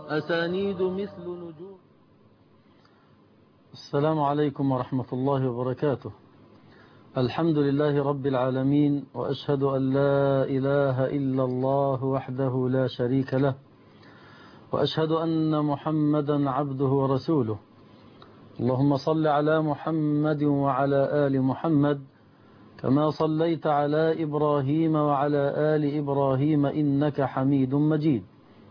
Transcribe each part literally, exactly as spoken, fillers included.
أسانيد مثل نجوم. السلام عليكم ورحمة الله وبركاته. الحمد لله رب العالمين، وأشهد أن لا إله إلا الله وحده لا شريك له، وأشهد أن محمدا عبده ورسوله. اللهم صل على محمد وعلى آل محمد كما صليت على إبراهيم وعلى آل إبراهيم إنك حميد مجيد.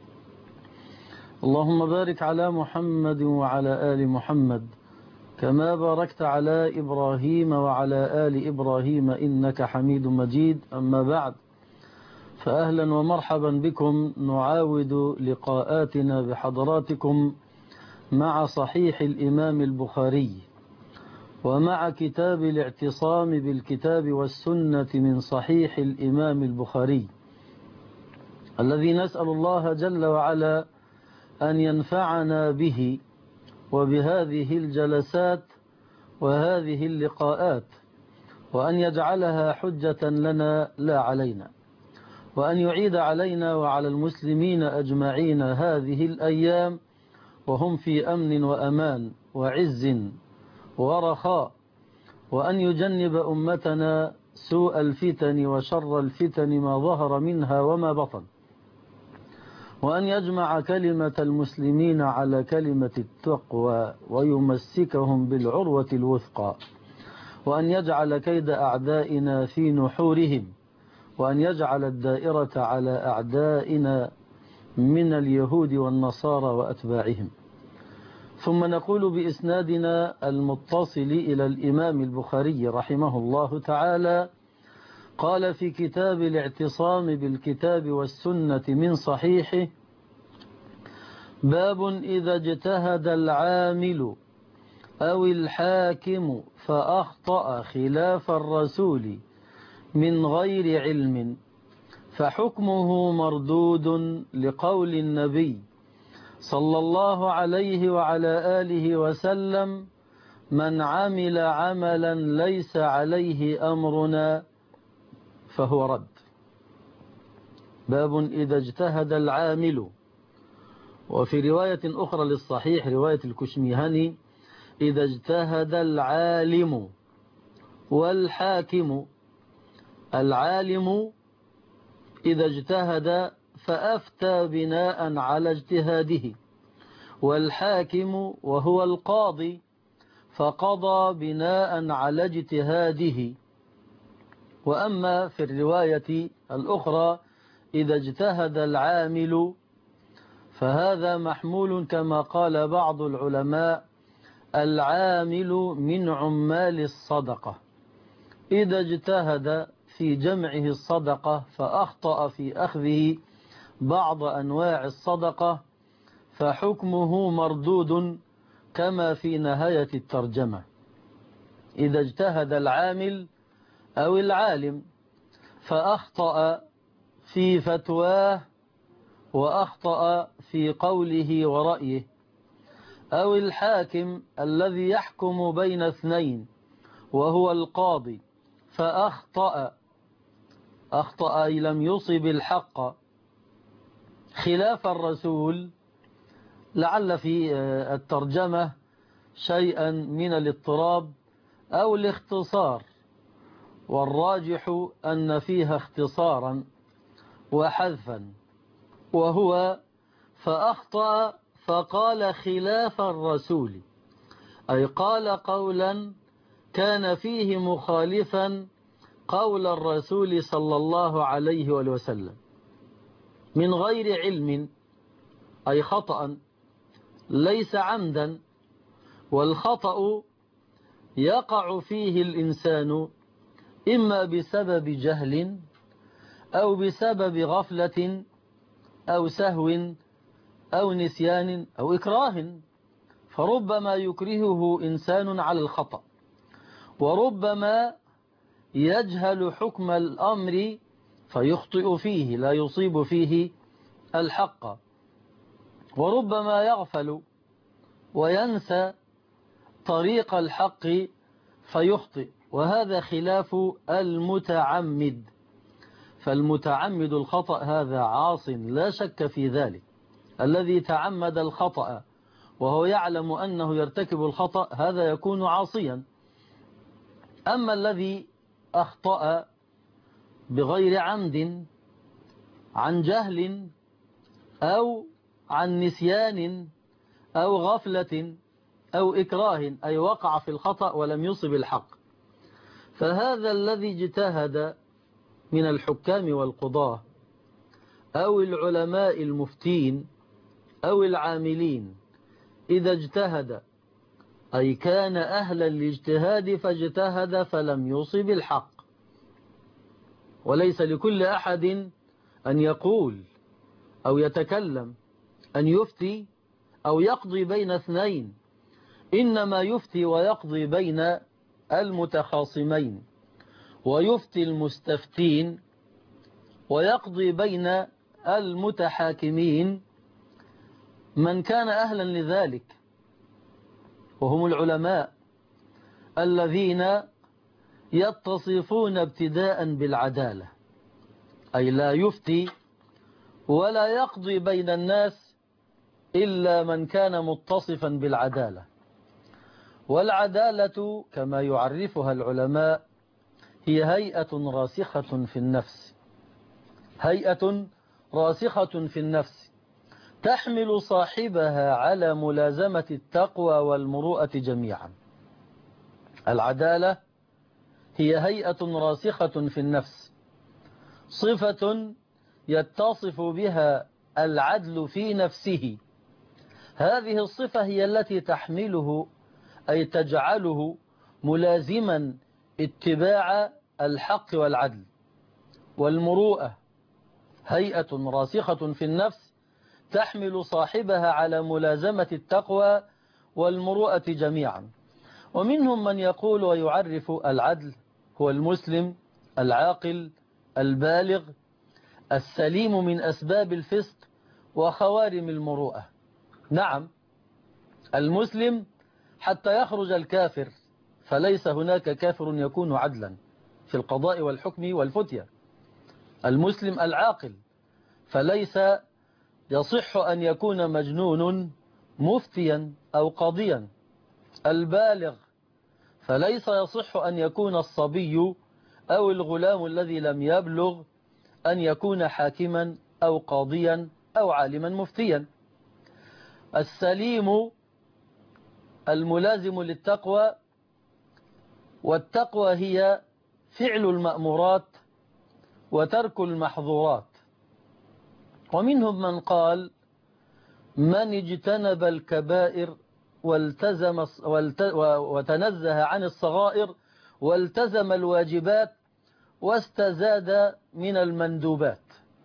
اللهم بارك على محمد وعلى آل محمد كما باركت على إبراهيم وعلى آل إبراهيم إنك حميد مجيد. أما بعد، فأهلا ومرحبا بكم. نعاود لقاءاتنا بحضراتكم مع صحيح الإمام البخاري، ومع كتاب الاعتصام بالكتاب والسنة من صحيح الإمام البخاري، الذي نسأل الله جل وعلا أن ينفعنا به وبهذه الجلسات وهذه اللقاءات، وأن يجعلها حجة لنا لا علينا، وأن يعيد علينا وعلى المسلمين أجمعين هذه الأيام وهم في أمن وأمان وعز ورخاء، وأن يجنب أمتنا سوء الفتن وشر الفتن ما ظهر منها وما بطن، وأن يجمع كلمة المسلمين على كلمة التقوى ويمسكهم بالعروة الوثقى، وأن يجعل كيد أعدائنا في نحورهم، وأن يجعل الدائرة على أعدائنا من اليهود والنصارى وأتباعهم. ثم نقول بإسنادنا المتصل إلى الإمام البخاري رحمه الله تعالى: قال في كتاب الاعتصام بالكتاب والسنة من صحيحه: باب إذا اجتهد العامل أو الحاكم فأخطأ خلاف الرسول من غير علم فحكمه مردود لقول النبي صلى الله عليه وعلى آله وسلم: من عمل عملا ليس عليه أمرنا فهو رد. باب إذا اجتهد العامل. وفي رواية أخرى للصحيح، رواية الكشميهني: إذا اجتهد العالم والحاكم. العالم إذا اجتهد فأفتى بناء على اجتهاده، والحاكم وهو القاضي فقضى بناء على اجتهاده. وأما في الرواية الأخرى: إذا اجتهد العامل، فهذا محمول كما قال بعض العلماء: العامل من عمال الصدقة. إذا اجتهد في جمعه الصدقة فأخطأ في أخذه بعض أنواع الصدقة فحكمه مردود كما في نهاية الترجمة. إذا اجتهد العامل أو العالم فأخطأ في فتواه وأخطأ في قوله ورأيه، أو الحاكم الذي يحكم بين اثنين وهو القاضي فأخطأ أخطأ أي لم يصب الحق خلاف الرسول، لعل في الترجمة شيئا من الاضطراب أو الاختصار، والراجح أن فيها اختصارا وحذفا، وهو فأخطأ فقال خلاف الرسول، أي قال قولا كان فيه مخالفا قول الرسول صلى الله عليه وسلم من غير علم، أي خطأ ليس عمدا. والخطأ يقع فيه الإنسان إما بسبب جهل أو بسبب غفلة أو سهو أو نسيان أو إكراه، فربما يكرهه إنسان على الخطأ، وربما يجهل حكم الأمر فيخطئ فيه لا يصيب فيه الحق، وربما يغفل وينسى طريق الحق فيخطئ، وهذا خلاف المتعمد. فالمتعمد الخطأ هذا عاص لا شك في ذلك، الذي تعمد الخطأ وهو يعلم أنه يرتكب الخطأ هذا يكون عاصيا. أما الذي أخطأ بغير عمد عن جهل أو عن نسيان أو غفلة أو إكراه، أي وقع في الخطأ ولم يصب الحق، فهذا الذي اجتهد من الحكام والقضاة أو العلماء المفتين أو العاملين إذا اجتهد أي كان أهلا للاجتهاد فاجتهد فلم يصب الحق. وليس لكل أحد أن يقول أو يتكلم أن يفتي أو يقضي بين اثنين، إنما يفتي ويقضي بين المتخاصمين، ويفتي المستفتين ويقضي بين المتحاكمين من كان أهلا لذلك، وهم العلماء الذين يتصفون ابتداء بالعدالة، أي لا يفتي ولا يقضي بين الناس إلا من كان متصفا بالعدالة. والعدالة كما يعرفها العلماء هي هيئة راسخة في النفس، هيئة راسخة في النفس تحمل صاحبها على ملازمة التقوى والمروءة جميعا. العدالة هي هيئة راسخة في النفس، صفة يتصف بها العدل في نفسه، هذه الصفة هي التي تحمله أي تجعله ملازما اتباع الحق والعدل. والمروءة هيئة راسخة في النفس تحمل صاحبها على ملازمة التقوى والمروءة جميعا. ومنهم من يقول ويعرف العدل هو المسلم العاقل البالغ السليم من أسباب الفسق وخوارم المروءة. نعم، المسلم حتى يخرج الكافر، فليس هناك كافر يكون عدلا في القضاء والحكم والفتية. المسلم العاقل، فليس يصح أن يكون مجنون مفتيا أو قاضيا. البالغ، فليس يصح أن يكون الصبي أو الغلام الذي لم يبلغ أن يكون حاكما أو قاضيا أو عالما مفتيا. السليم الملازم للتقوى، والتقوى هي فعل المأمورات وترك المحظورات. ومنهم من قال من اجتنب الكبائر والتزم وتنزه عن الصغائر والتزم الواجبات واستزاد من المندوبات.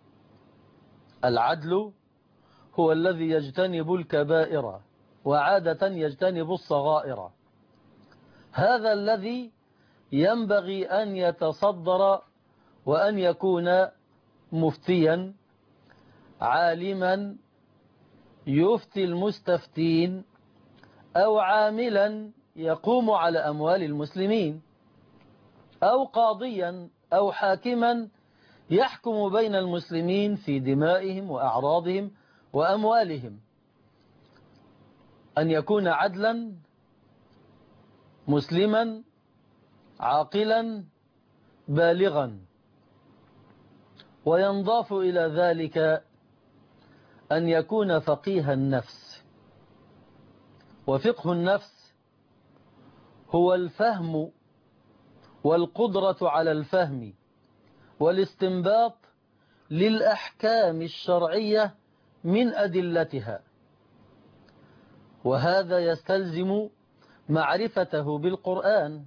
العدل هو الذي يجتنب الكبائر وعادة يجتنب الصغائر، هذا الذي ينبغي أن يتصدر وأن يكون مفتيا عالما يفتي المستفتين أو عاملا يقوم على أموال المسلمين أو قاضيا أو حاكما يحكم بين المسلمين في دمائهم وأعراضهم وأموالهم. أن يكون عدلا مسلما عاقلا بالغا. وينضاف إلى ذلك أن يكون فقيه النفس. وفقه النفس هو الفهم والقدرة على الفهم والاستنباط للأحكام الشرعية من أدلتها، وهذا يستلزم معرفته بالقرآن،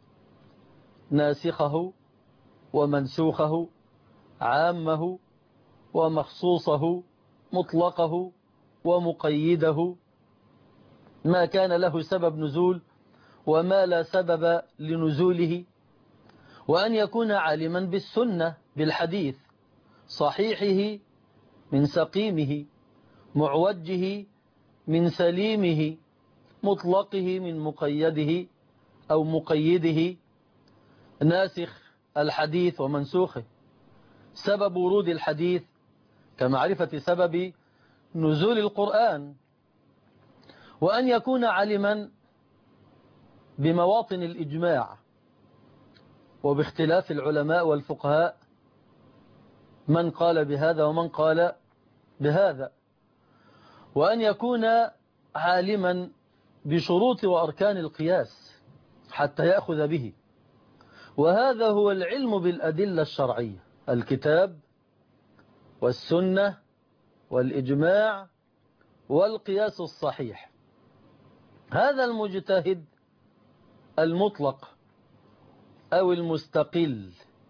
ناسخه ومنسوخه، عامه ومخصوصه، مطلقه ومقيده، ما كان له سبب نزول وما لا سبب لنزوله، وأن يكون عالما بالسنة بالحديث، صحيحه من سقيمه، معوجه من سليمه، مطلقه من مقيده أو مقيده، ناسخ الحديث ومنسوخه. سبب ورود الحديث كمعرفة سبب نزول القرآن، وأن يكون عالما بمواطن الإجماع وباختلاف العلماء والفقهاء من قال بهذا ومن قال بهذا، وأن يكون عالما بشروط وأركان القياس حتى يأخذ به. وهذا هو العلم بالأدلة الشرعية، الكتاب والسنة والإجماع والقياس الصحيح. هذا المجتهد المطلق أو المستقل.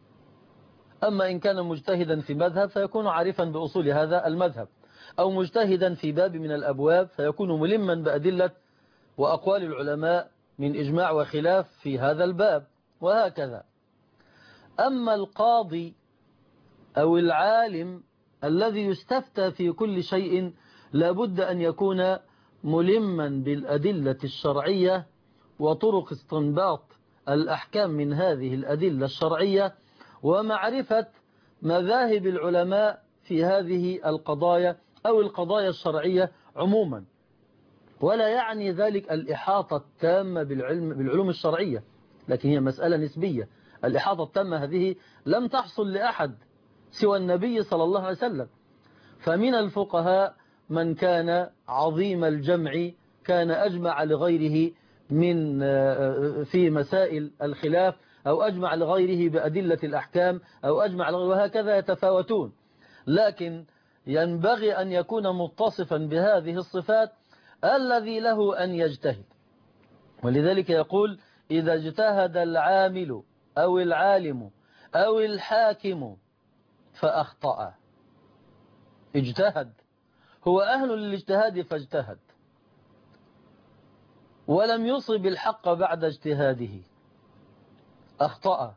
أما إن كان مجتهدا في مذهب فيكون عارفا بأصول هذا المذهب، أو مجتهدا في باب من الأبواب فيكون ملما بأدلة وأقوال العلماء من إجماع وخلاف في هذا الباب، وهكذا. أما القاضي أو العالم الذي يستفتى في كل شيء لابد أن يكون ملما بالأدلة الشرعية وطرق استنباط الأحكام من هذه الأدلة الشرعية، ومعرفة مذاهب العلماء في هذه القضايا أو القضايا الشرعية عموما. ولا يعني ذلك الإحاطة التامة بالعلم بالعلوم الشرعية، لكن هي مسألة نسبية. الإحاطة التامة هذه لم تحصل لأحد سوى النبي صلى الله عليه وسلم. فمن الفقهاء من كان عظيم الجمع، كان أجمع لغيره من في مسائل الخلاف، أو أجمع لغيره بأدلة الأحكام، أو أجمع لغيره، وهكذا يتفاوتون. لكن ينبغي أن يكون متصفا بهذه الصفات الذي له أن يجتهد. ولذلك يقول: إذا اجتهد العامل أو العالم أو الحاكم فأخطأ. اجتهد، هو أهل للاجتهاد فاجتهد، ولم يصب الحق بعد اجتهاده، أخطأ،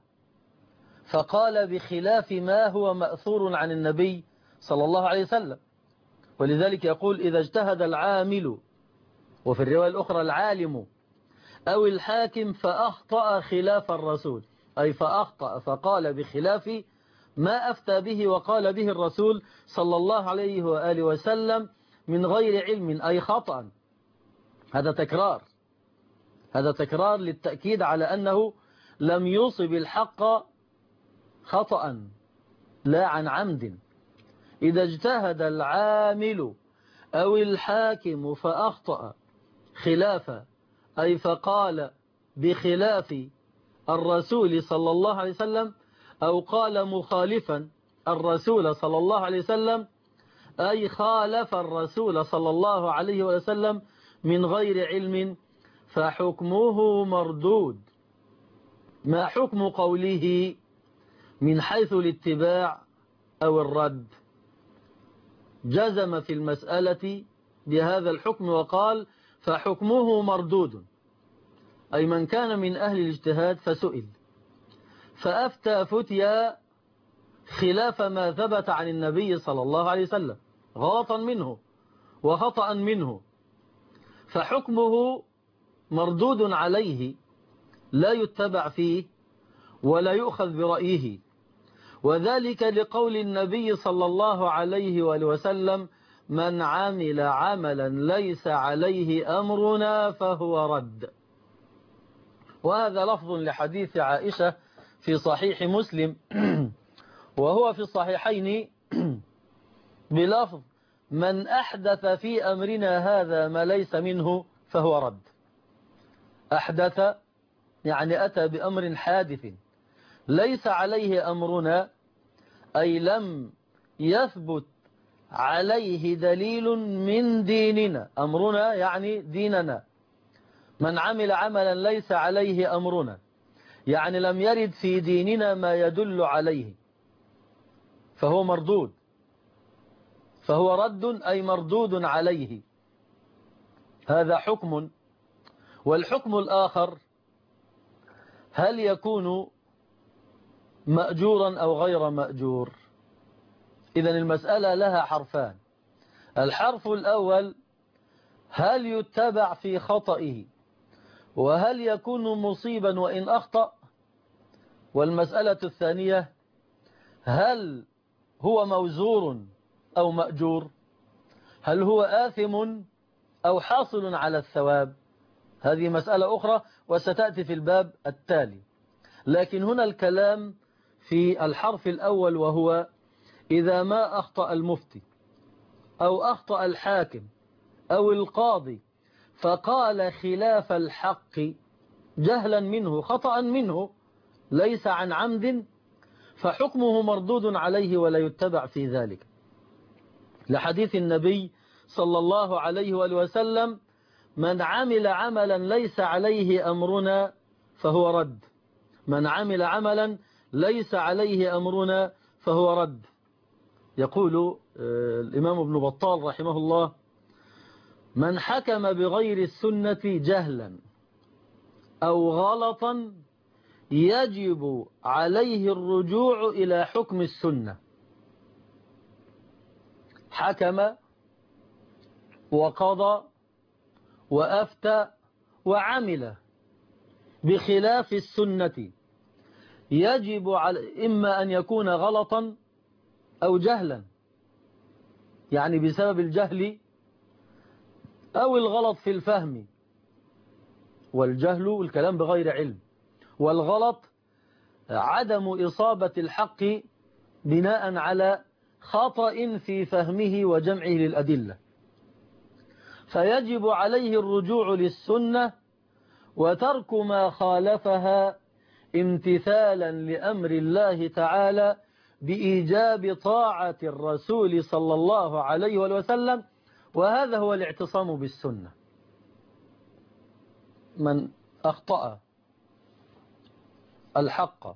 فقال بخلاف ما هو مأثور عن النبي صلى الله عليه وسلم. ولذلك يقول: إذا اجتهد العامل، وفي الرواية الأخرى العالم أو الحاكم فأخطأ خلاف الرسول، أي فأخطأ فقال بخلاف ما أفتى به وقال به الرسول صلى الله عليه وآله وسلم من غير علم، أي خطأ. هذا تكرار، هذا تكرار للتأكيد على أنه لم يصب الحق خطأ لا عن عمد. إذا اجتهد العامل أو الحاكم فأخطأ خلافا، أي فقال بخلاف الرسول صلى الله عليه وسلم، أو قال مخالفا الرسول صلى الله عليه وسلم، أي خالف الرسول صلى الله عليه وسلم من غير علم، فحكمه مردود. ما حكم قوله من حيث الاتباع أو الرد؟ جزم في المسألة بهذا الحكم وقال: فحكمه مردود، أي من كان من أهل الاجتهاد فسئل فأفتى فتيا خلاف ما ثبت عن النبي صلى الله عليه وسلم غلطا منه وخطأ منه، فحكمه مردود عليه، لا يتبع فيه ولا يؤخذ برأيه. وذلك لقول النبي صلى الله عليه وآله وسلم: من عمل عملا ليس عليه أمرنا فهو رد. وهذا لفظ لحديث عائشة في صحيح مسلم، وهو في الصحيحين بلفظ: من أحدث في أمرنا هذا ما ليس منه فهو رد. أحدث يعني أتى بأمر حادث ليس عليه أمرنا، أي لم يثبت عليه دليل من ديننا. أمرنا يعني ديننا. من عمل عملا ليس عليه أمرنا يعني لم يرد في ديننا ما يدل عليه فهو مردود، فهو رد أي مردود عليه. هذا حكم. والحكم الآخر: هل يكون مأجورا أو غير مأجور؟ إذن المسألة لها حرفان. الحرف الأول: هل يتبع في خطئه، وهل يكون مصيبا وإن أخطأ؟ والمسألة هل هو آثم أو حاصل على الثواب؟ هذه مسألة أخرى وستأتي في الباب التالي. لكن هنا الكلام في الحرف الأول، وهو إذا ما أخطأ المفتي أو أخطأ الحاكم أو القاضي فقال خلاف الحق جهلا منه خطأ منه ليس عن عمد، فحكمه مردود عليه ولا يتبع في ذلك، لحديث النبي صلى الله عليه وآله وسلم: من عمل عملا ليس عليه أمرنا فهو رد. من عمل عملا ليس عليه أمرنا فهو رد. يقول الإمام ابن بطال رحمه الله: من حكم بغير السنة جهلا أو غلطا يجب عليه الرجوع إلى حكم السنة. حكم وقضى وأفتى وعمل بخلاف السنة يجب على إما أن يكون غلطا أو جهلا، يعني بسبب الجهل أو الغلط في الفهم، والجهل الكلام بغير علم، والغلط عدم إصابة الحق بناء على خطأ في فهمه وجمعه للأدلة، فيجب عليه الرجوع للسنة وترك ما خالفها امتثالا لأمر الله تعالى بإيجاب طاعة الرسول صلى الله عليه وسلم، وهذا هو الاعتصام بالسنة. من أخطأ الحق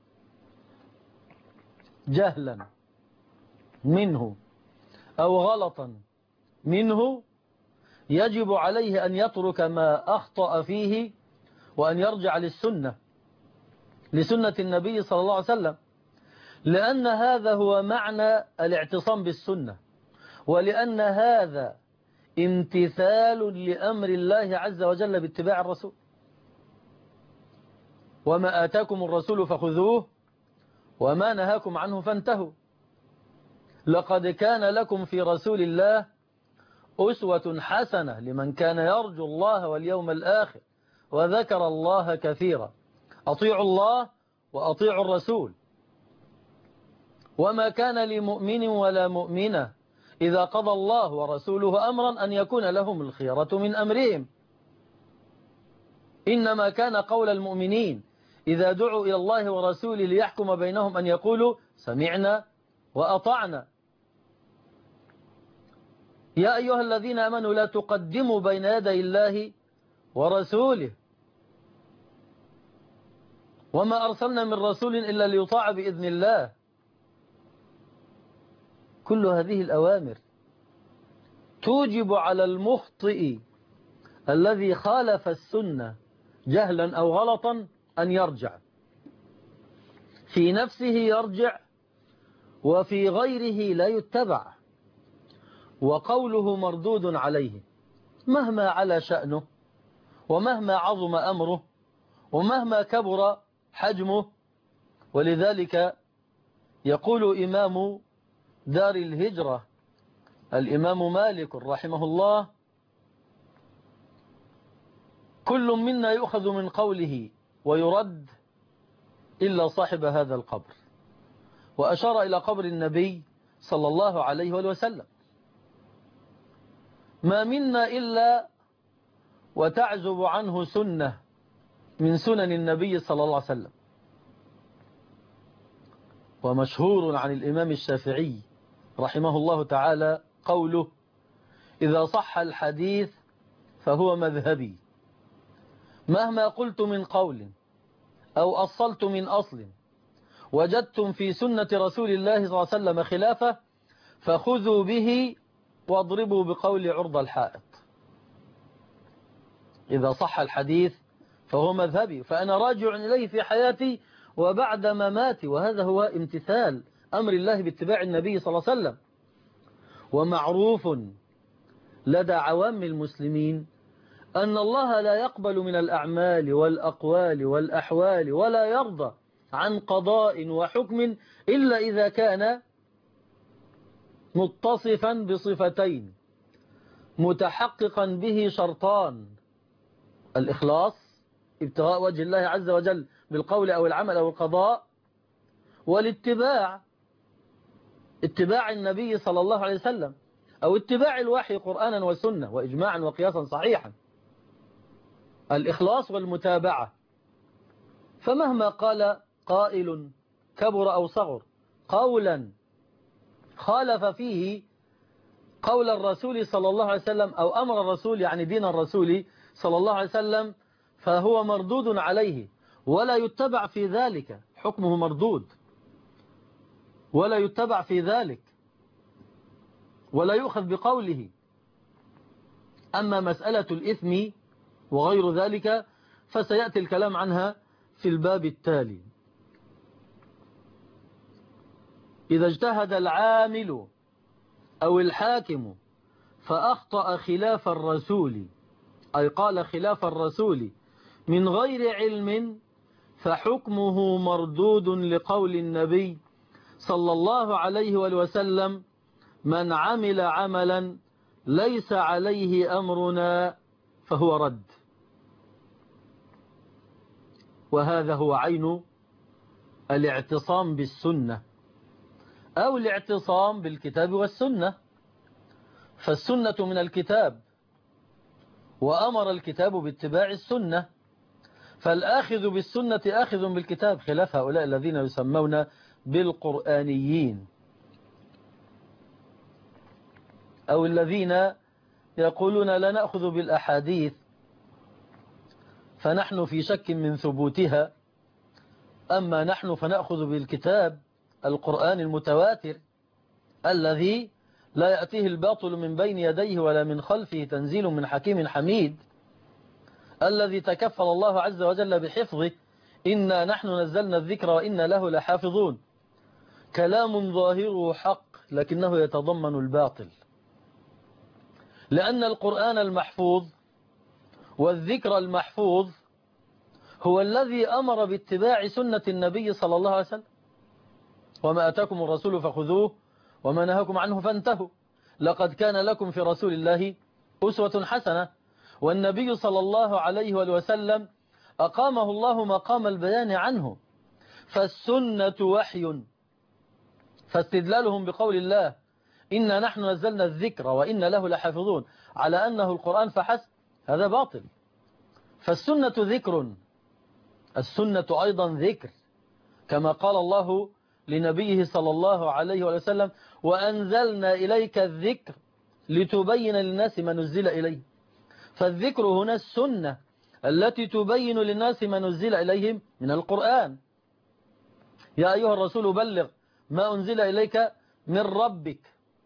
جهلا منه أو غلطا منه يجب عليه أن يترك ما أخطأ فيه وأن يرجع للسنة، لسنة النبي صلى الله عليه وسلم، لأن هذا هو معنى الاعتصام بالسنة، ولأن هذا امتثال لأمر الله عز وجل باتباع الرسول. وما آتاكم الرسول فخذوه وما نهاكم عنه فانتهوا. لقد كان لكم في رسول الله أسوة حسنة لمن كان يرجو الله واليوم الآخر وذكر الله كثيرا. أطيعوا الله وأطيعوا الرسول. وما كان لمؤمن ولا مؤمنة إذا قضى الله ورسوله أمرا أن يكون لهم الخيرة من أمرهم. إنما كان قول المؤمنين إذا دعوا إلى الله ورسوله ليحكم بينهم أن يقولوا سمعنا وأطعنا. يا أيها الذين آمنوا لا تقدموا بين يدي الله ورسوله وما أرسلنا من رسول إلا ليطاع بإذن الله. كل هذه الأوامر توجب على المخطئ الذي خالف السنة جهلا أو غلطا أن يرجع، في نفسه يرجع وفي غيره لا يتبع، وقوله مردود عليه مهما على شأنه ومهما عظم أمره ومهما كبر حجمه. ولذلك يقول إمام دار الهجرة الإمام مالك رحمه الله: كل منا يؤخذ من قوله ويرد إلا صاحب هذا القبر، وأشار إلى قبر النبي صلى الله عليه وسلم. ما منا إلا وتعزب عنه سنة من سنن النبي صلى الله عليه وسلم. ومشهور عن الإمام الشافعي رحمه الله تعالى قوله: إذا صح الحديث فهو مذهبي، مهما قلت من قول أو أصلت من أصل وجدتم في سنة رسول الله صلى الله عليه وسلم خلافه فخذوا به واضربوا بقول عرض الحائط. إذا صح الحديث فهو مذهبي، فأنا راجع إليه في حياتي وبعد مماتي، وهذا هو امتثال أمر الله باتباع النبي صلى الله عليه وسلم. ومعروف لدى عوام المسلمين أن الله لا يقبل من الأعمال والأقوال والأحوال ولا يرضى عن قضاء وحكم إلا إذا كان متصفا بصفتين: متحققا به شرطان: الإخلاص ابتغاء وجه الله عز وجل بالقول أو العمل أو القضاء، والاتباع اتباع النبي صلى الله عليه وسلم أو اتباع الوحي قرآنا وسنة وإجماعا وقياسا صحيحا. الإخلاص والمتابعة. فمهما قال قائل كبر أو صغر قولا خالف فيه قول الرسول صلى الله عليه وسلم أو أمر الرسول، يعني دين الرسول صلى الله عليه وسلم، فهو مردود عليه ولا يتبع في ذلك، حكمه مردود ولا يتبع في ذلك ولا يؤخذ بقوله. أما مسألة الإثم وغير ذلك فسيأتي الكلام عنها في الباب التالي. إذا اجتهد العامل أو الحاكم فأخطأ خلاف الرسول، أي قال خلاف الرسول من غير علم، فحكمه مردود لقول النبي صلى الله عليه وسلم: من عمل عملا ليس عليه أمرنا فهو رد. وهذا هو عين الاعتصام بالسنة أو الاعتصام بالكتاب والسنة. فالسنة من الكتاب، وأمر الكتاب باتباع السنة، فالآخذ بالسنة آخذ بالكتاب، خلاف هؤلاء الذين يسمون بالقرآنيين أو الذين يقولون لا نأخذ بالأحاديث فنحن في شك من ثبوتها، أما نحن فنأخذ بالكتاب القرآن المتواتر الذي لا يأتيه الباطل من بين يديه ولا من خلفه، تنزيل من حكيم حميد، الذي تكفل الله عز وجل بحفظه: إنا نحن نزلنا الذكر وإنا له لحافظون. كلام ظاهره حق لكنه يتضمن الباطل، لأن القرآن المحفوظ والذكر المحفوظ هو الذي أمر باتباع سنة النبي صلى الله عليه وسلم: وما أتاكم الرسول فخذوه وما نهاكم عنه فانتهوا، لقد كان لكم في رسول الله أسوة حسنة. والنبي صلى الله عليه وسلم أقامه الله مقام البيان عنه، فالسنة وحي، فاستدلالهم بقول الله إنا نحن نزلنا الذكر وإنا له لحافظون على أنه القرآن فحسب، هذا باطل. فالسنة ذكر، السنة أيضا ذكر، كما قال الله لنبيه صلى الله عليه وسلم: وأنزلنا إليك الذكر لتبين للناس ما نزل إليه. فالذكر هنا السنة التي تبين للناس ما نزل إليهم من القرآن. يا أيها الرسول بلغ ما أنزل إليك من ربك،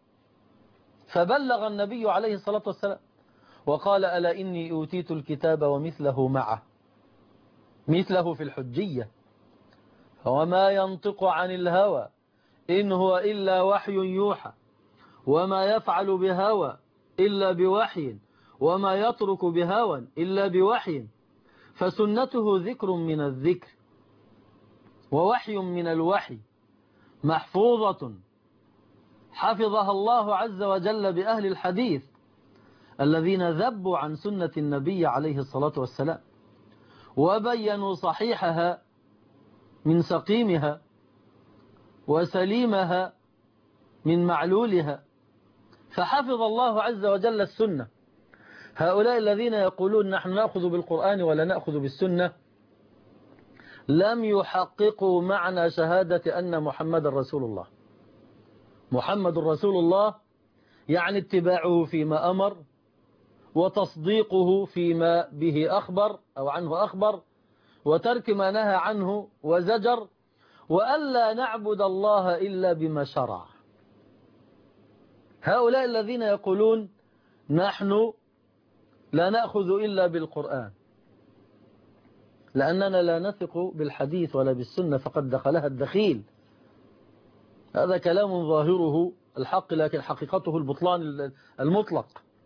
فبلغ النبي عليه الصلاة والسلام وقال: ألا إني أوتيت الكتاب ومثله معه، مثله في الحجية، وما ينطق عن الهوى إن هو إلا وحي يوحى، وما يفعل بهوى إلا بوحي، وما يترك بهوى إلا بوحي. فسنته ذكر من الذكر ووحي من الوحي، محفوظة حفظها الله عز وجل بأهل الحديث الذين ذبوا عن سنة النبي عليه الصلاة والسلام وبينوا صحيحها من سقيمها وسليمها من معلولها، فحفظ الله عز وجل السنة. هؤلاء الذين يقولون نحن نأخذ بالقرآن ولا نأخذ بالسنة لم يحققوا معنى شهادة أن محمد رسول الله. محمد رسول الله يعني اتباعه فيما أمر، وتصديقه فيما به أخبر أو عنه أخبر، وترك ما نهى عنه وزجر، وألا نعبد الله إلا بما شرع. هؤلاء الذين يقولون نحن لا نأخذ إلا بالقرآن لأننا لا نثق بالحديث ولا بالسنة فقد دخلها الدخيل، هذا كلام ظاهره الحق لكن حقيقته البطلان المطلق.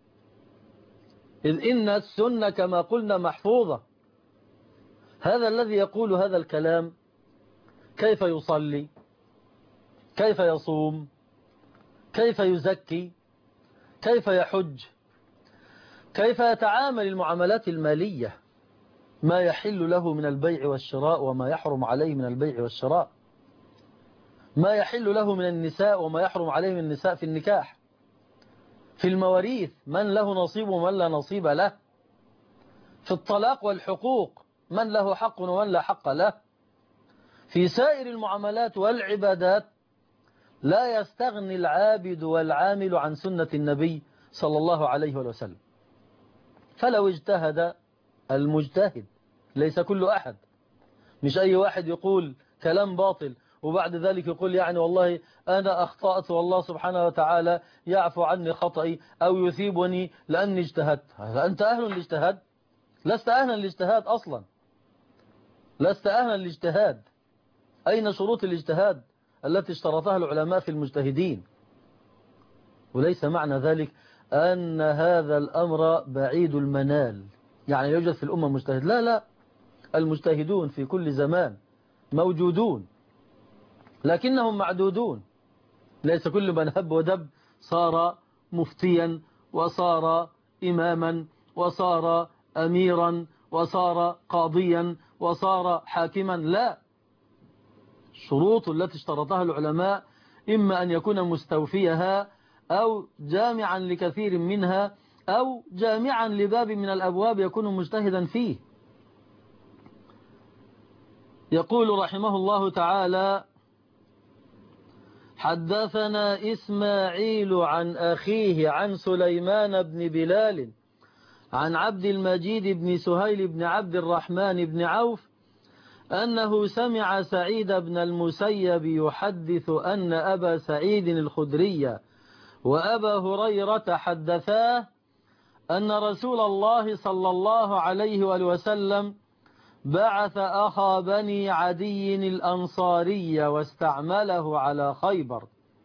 إذ إن السنة كما قلنا محفوظة. هذا الذي يقول هذا الكلام كيف يصلي، كيف يصوم، كيف يزكي، كيف يحج، كيف يتعامل المعاملات المالية، ما يحل له من البيع والشراء وما يحرم عليه من البيع والشراء، ما يحل له من النساء وما يحرم عليه من النساء في النكاح، في المواريث من له نصيب ومن لا نصيب له، في الطلاق والحقوق من له حق ومن لا حق له، في سائر المعاملات والعبادات لا يستغني العابد والعامل عن سنة النبي صلى الله عليه وسلم. فلو اجتهد المجتهد، ليس كل أحد، مش أي واحد يقول كلام باطل وبعد ذلك يقول يعني والله أنا أخطأت والله سبحانه وتعالى يعفو عني خطئي أو يثيبني لأني اجتهدت. أنت أهل الاجتهاد؟ لست أهلا للاجتهاد أصلا، لست أهلا للاجتهاد. أين شروط الاجتهاد التي اشترطها العلماء في المجتهدين؟ وليس معنى ذلك أن هذا الأمر بعيد المنال، يعني يوجد في الأمة مجتهد، لا لا، المجتهدون في كل زمان موجودون لكنهم معدودون. ليس كل من هب ودب صار مفتيا وصار إماما وصار أميرا وصار قاضيا وصار حاكما، لا. الشروط التي اشترطها العلماء إما أن يكون مستوفيها أو جامعا لكثير منها أو جامعا لباب من الأبواب يكون مجتهدا فيه. يقول رحمه الله تعالى: حدثنا إسماعيل عن أخيه عن سليمان بن بلال عن عبد المجيد بن سهيل بن عبد الرحمن بن عوف أنه سمع سعيد بن المسيب يحدث أن أبا سعيد الخدري وأبا هريرة حدثاه أن رسول الله صلى الله عليه وآله وسلم بعث أخا بني عدي الأنصاري واستعمله على خيبر،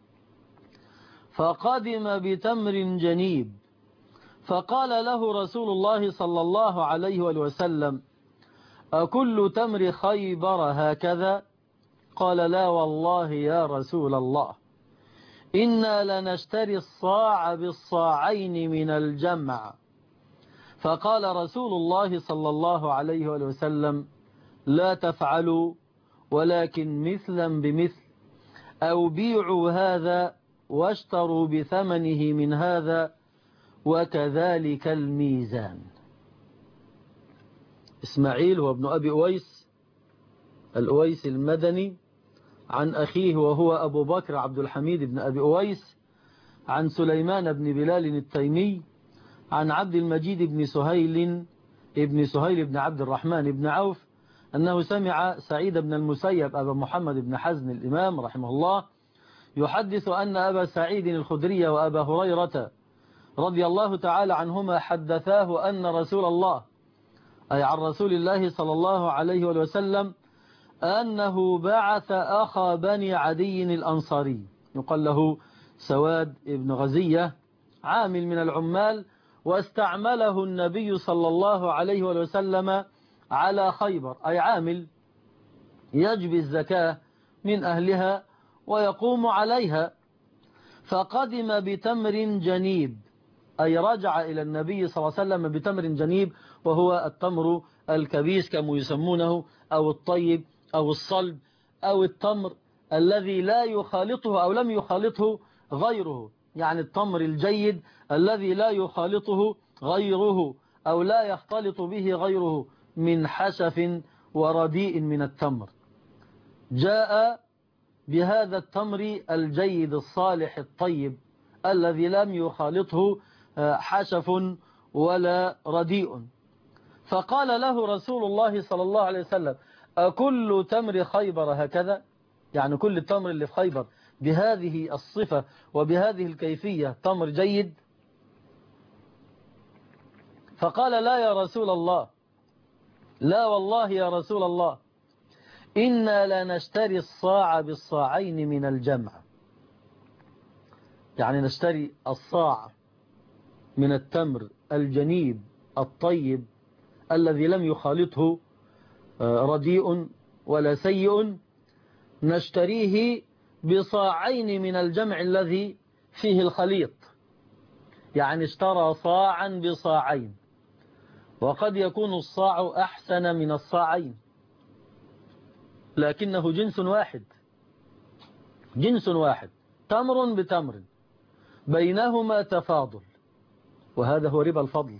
فقدم بتمر جنيب، فقال له رسول الله صلى الله عليه وآله وسلم: أكل تمر خيبر هكذا؟ قال: لا والله يا رسول الله، إنا لنشتري الصاع بالصاعين من الجمع. فقال رسول الله صلى الله عليه وآله وسلم: لا تفعلوا، ولكن مثلا بمثل، أو بيعوا هذا واشتروا بثمنه من هذا، وكذلك الميزان. إسماعيل هو ابن أبي أويس الأويس المدني عن أخيه وهو أبو بكر عبد الحميد بن أبي أويس عن سليمان بن بلال التيمي عن عبد المجيد بن سهيل ابن سهيل بن عبد الرحمن بن عوف أنه سمع سعيد بن المسيب أبا محمد بن حزن الإمام رحمه الله يحدث أن أبا سعيد الخدري وأبا هريرة رضي الله تعالى عنهما حدثاه أن رسول الله، أي عن رسول الله صلى الله عليه وسلم، أنه بعث أخا بني عدي الأنصاري يقال له سواد ابن غزية، عامل من العمال، واستعمله النبي صلى الله عليه وسلم على خيبر، أي عامل يجبي الزكاة من أهلها ويقوم عليها. فقدم بتمر جنيب، أي رجع إلى النبي صلى الله عليه وسلم بتمر جنيب، وهو التمر الكبيس كما يسمونه، أو الطيب أو الصلب أو التمر الذي لا يخالطه أو لم يخالطه غيره، يعني التمر الجيد الذي لا يخالطه غيره أو لا يختلط به غيره من حشف ورديء من التمر. جاء بهذا التمر الجيد الصالح الطيب الذي لم يخالطه حشف ولا رديء، فقال له رسول الله صلى الله عليه وسلم: أكل تمر خيبر هكذا؟ يعني كل التمر اللي في خيبر بهذه الصفة وبهذه الكيفية تمر جيد؟ فقال: لا يا رسول الله، لا والله يا رسول الله، إنا لنشتري الصاع بالصاعين من الجمع، يعني نشتري الصاع من التمر الجنيب الطيب الذي لم يخالطه رديء ولا سيء، نشتريه بصاعين من الجمع الذي فيه الخليط، يعني اشترى صاعا بصاعين، وقد يكون الصاع أحسن من الصاعين، لكنه جنس واحد، جنس واحد، تمر بتمر، بينهما تفاضل، وهذا هو ربا الفضل.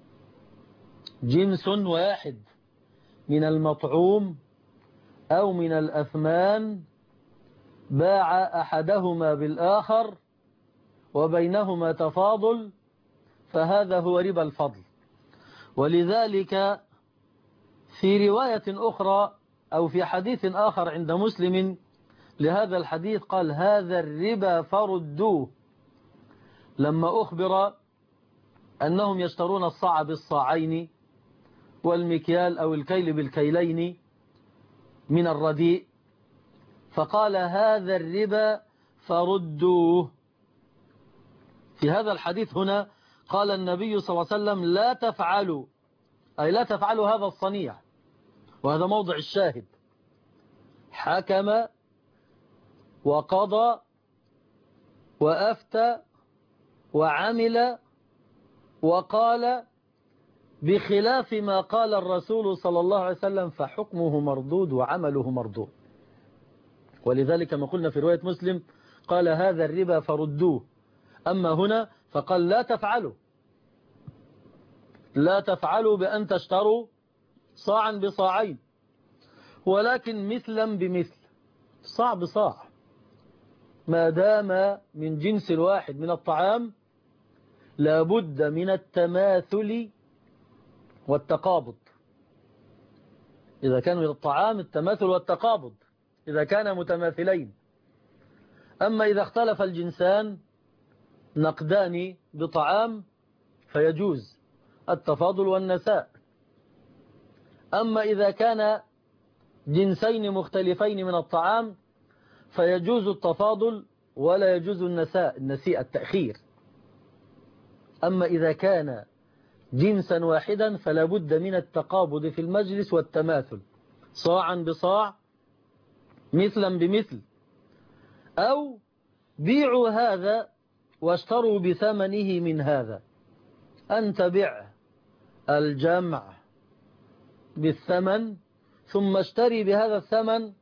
جنس واحد من المطعوم أو من الأثمان باع أحدهما بالآخر وبينهما تفاضل، فهذا هو ربا الفضل. ولذلك في رواية أخرى أو في حديث آخر عند مسلم لهذا الحديث قال: هذا الربا فردوه، لما أخبر أنهم يشترون الصاع بالصاعين والمكيال أو الكيل بالكيلين من الرديء، فقال: هذا الربا فردوه. في هذا الحديث هنا قال النبي صلى الله عليه وسلم: لا تفعلوا، أي لا تفعلوا هذا الصنيع، وهذا موضع الشاهد. حكم وقضى وأفتى وعمل وقال بخلاف ما قال الرسول صلى الله عليه وسلم، فحكمه مردود وعمله مردود. ولذلك ما قلنا في رواية مسلم قال: هذا الربا فردوه. أما هنا فقال: لا تفعلوا، لا تفعلوا بأن تشتروا صاعا بصاعين، ولكن مثلا بمثل، صاع بصاع، ما دام من جنس واحد من الطعام لابد من التماثل والتقابض. إذا كان من الطعام التماثل والتقابض إذا كان متماثلين. أما إذا اختلف الجنسان نقدان بطعام فيجوز التفاضل والنساء. أما إذا كان جنسين مختلفين من الطعام فيجوز التفاضل ولا يجوز النساء، النسيء التأخير. أما إذا كان جنسا واحدا فلا بد من التقابض في المجلس والتماثل، صاعا بصاع، مثلا بمثل. أو بيعوا هذا واشتروا بثمنه من هذا، أنت بيع الجمع بالثمن ثم اشتري بهذا الثمن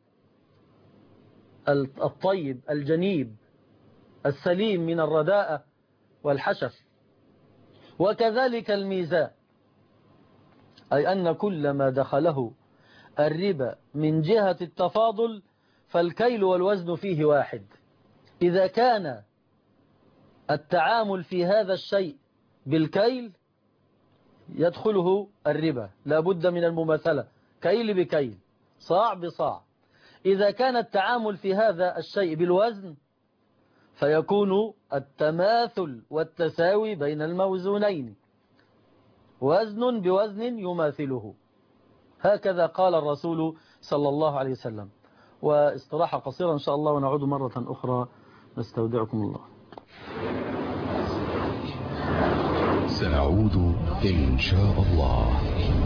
الطيب الجنيب السليم من الرداءة والحشف. وكذلك الميزان، أي أن كل ما دخله الربا من جهة التفاضل فالكيل والوزن فيه واحد. إذا كان التعامل في هذا الشيء بالكيل يدخله الربا، لا بد من المماثلة، كيل بكيل، صاع بصاع. إذا كان التعامل في هذا الشيء بالوزن فيكون التماثل والتساوي بين الموزونين، وزن بوزن يماثله. هكذا قال الرسول صلى الله عليه وسلم. واستراحة قصيرة إن شاء الله ونعود مرة أخرى، نستودعكم الله. سنعود إن شاء الله.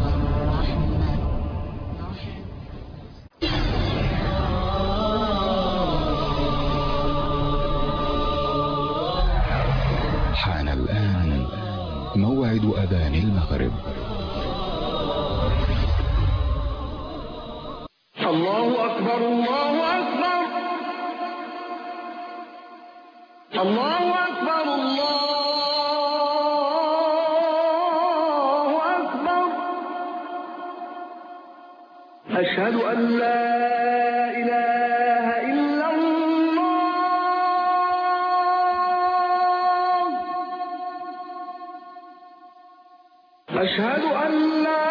حان الآن موعد أذان المغرب. الله أكبر، الله أكبر، الله أكبر، الله أكبر. أشهد أن لا إله إلا الله، أشهد أن لا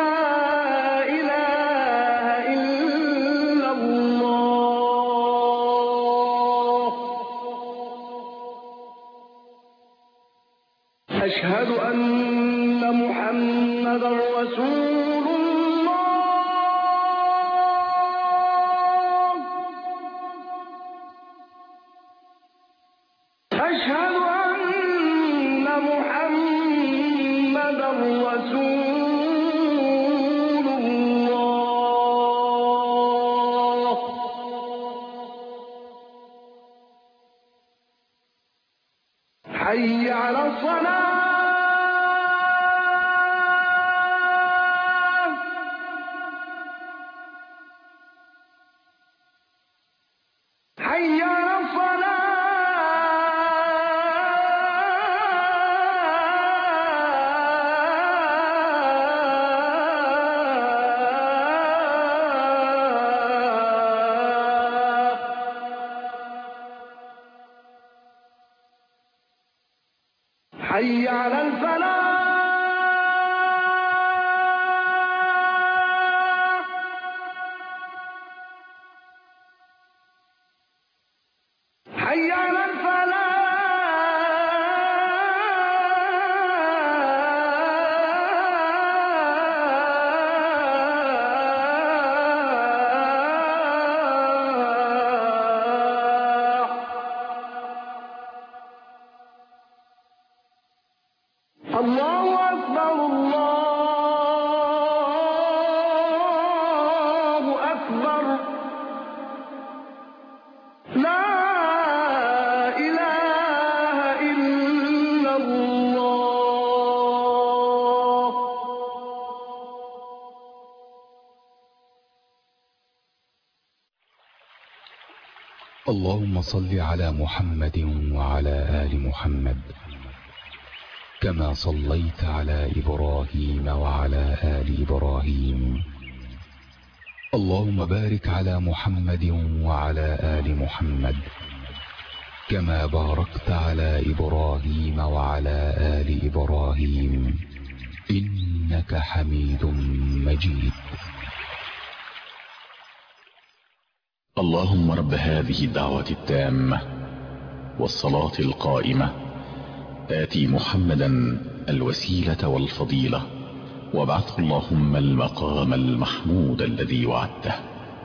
إله إلا الله، أشهد أن محمدا رسول الله، أشهد أن محمدا رسول الله. حي على الصلاة. حي على الفلاح حي على الله أكبر الله أكبر لا إله إلا الله. اللهم صل على محمد وعلى آل محمد كما صليت على إبراهيم وعلى آل إبراهيم. اللهم بارك على محمد وعلى آل محمد كما باركت على إبراهيم وعلى آل إبراهيم إنك حميد مجيد. اللهم رب هذه الدعوة التامة والصلاة القائمة آتي محمدا الوسيلة والفضيلة وابعثه اللهم المقام المحمود الذي وعدته.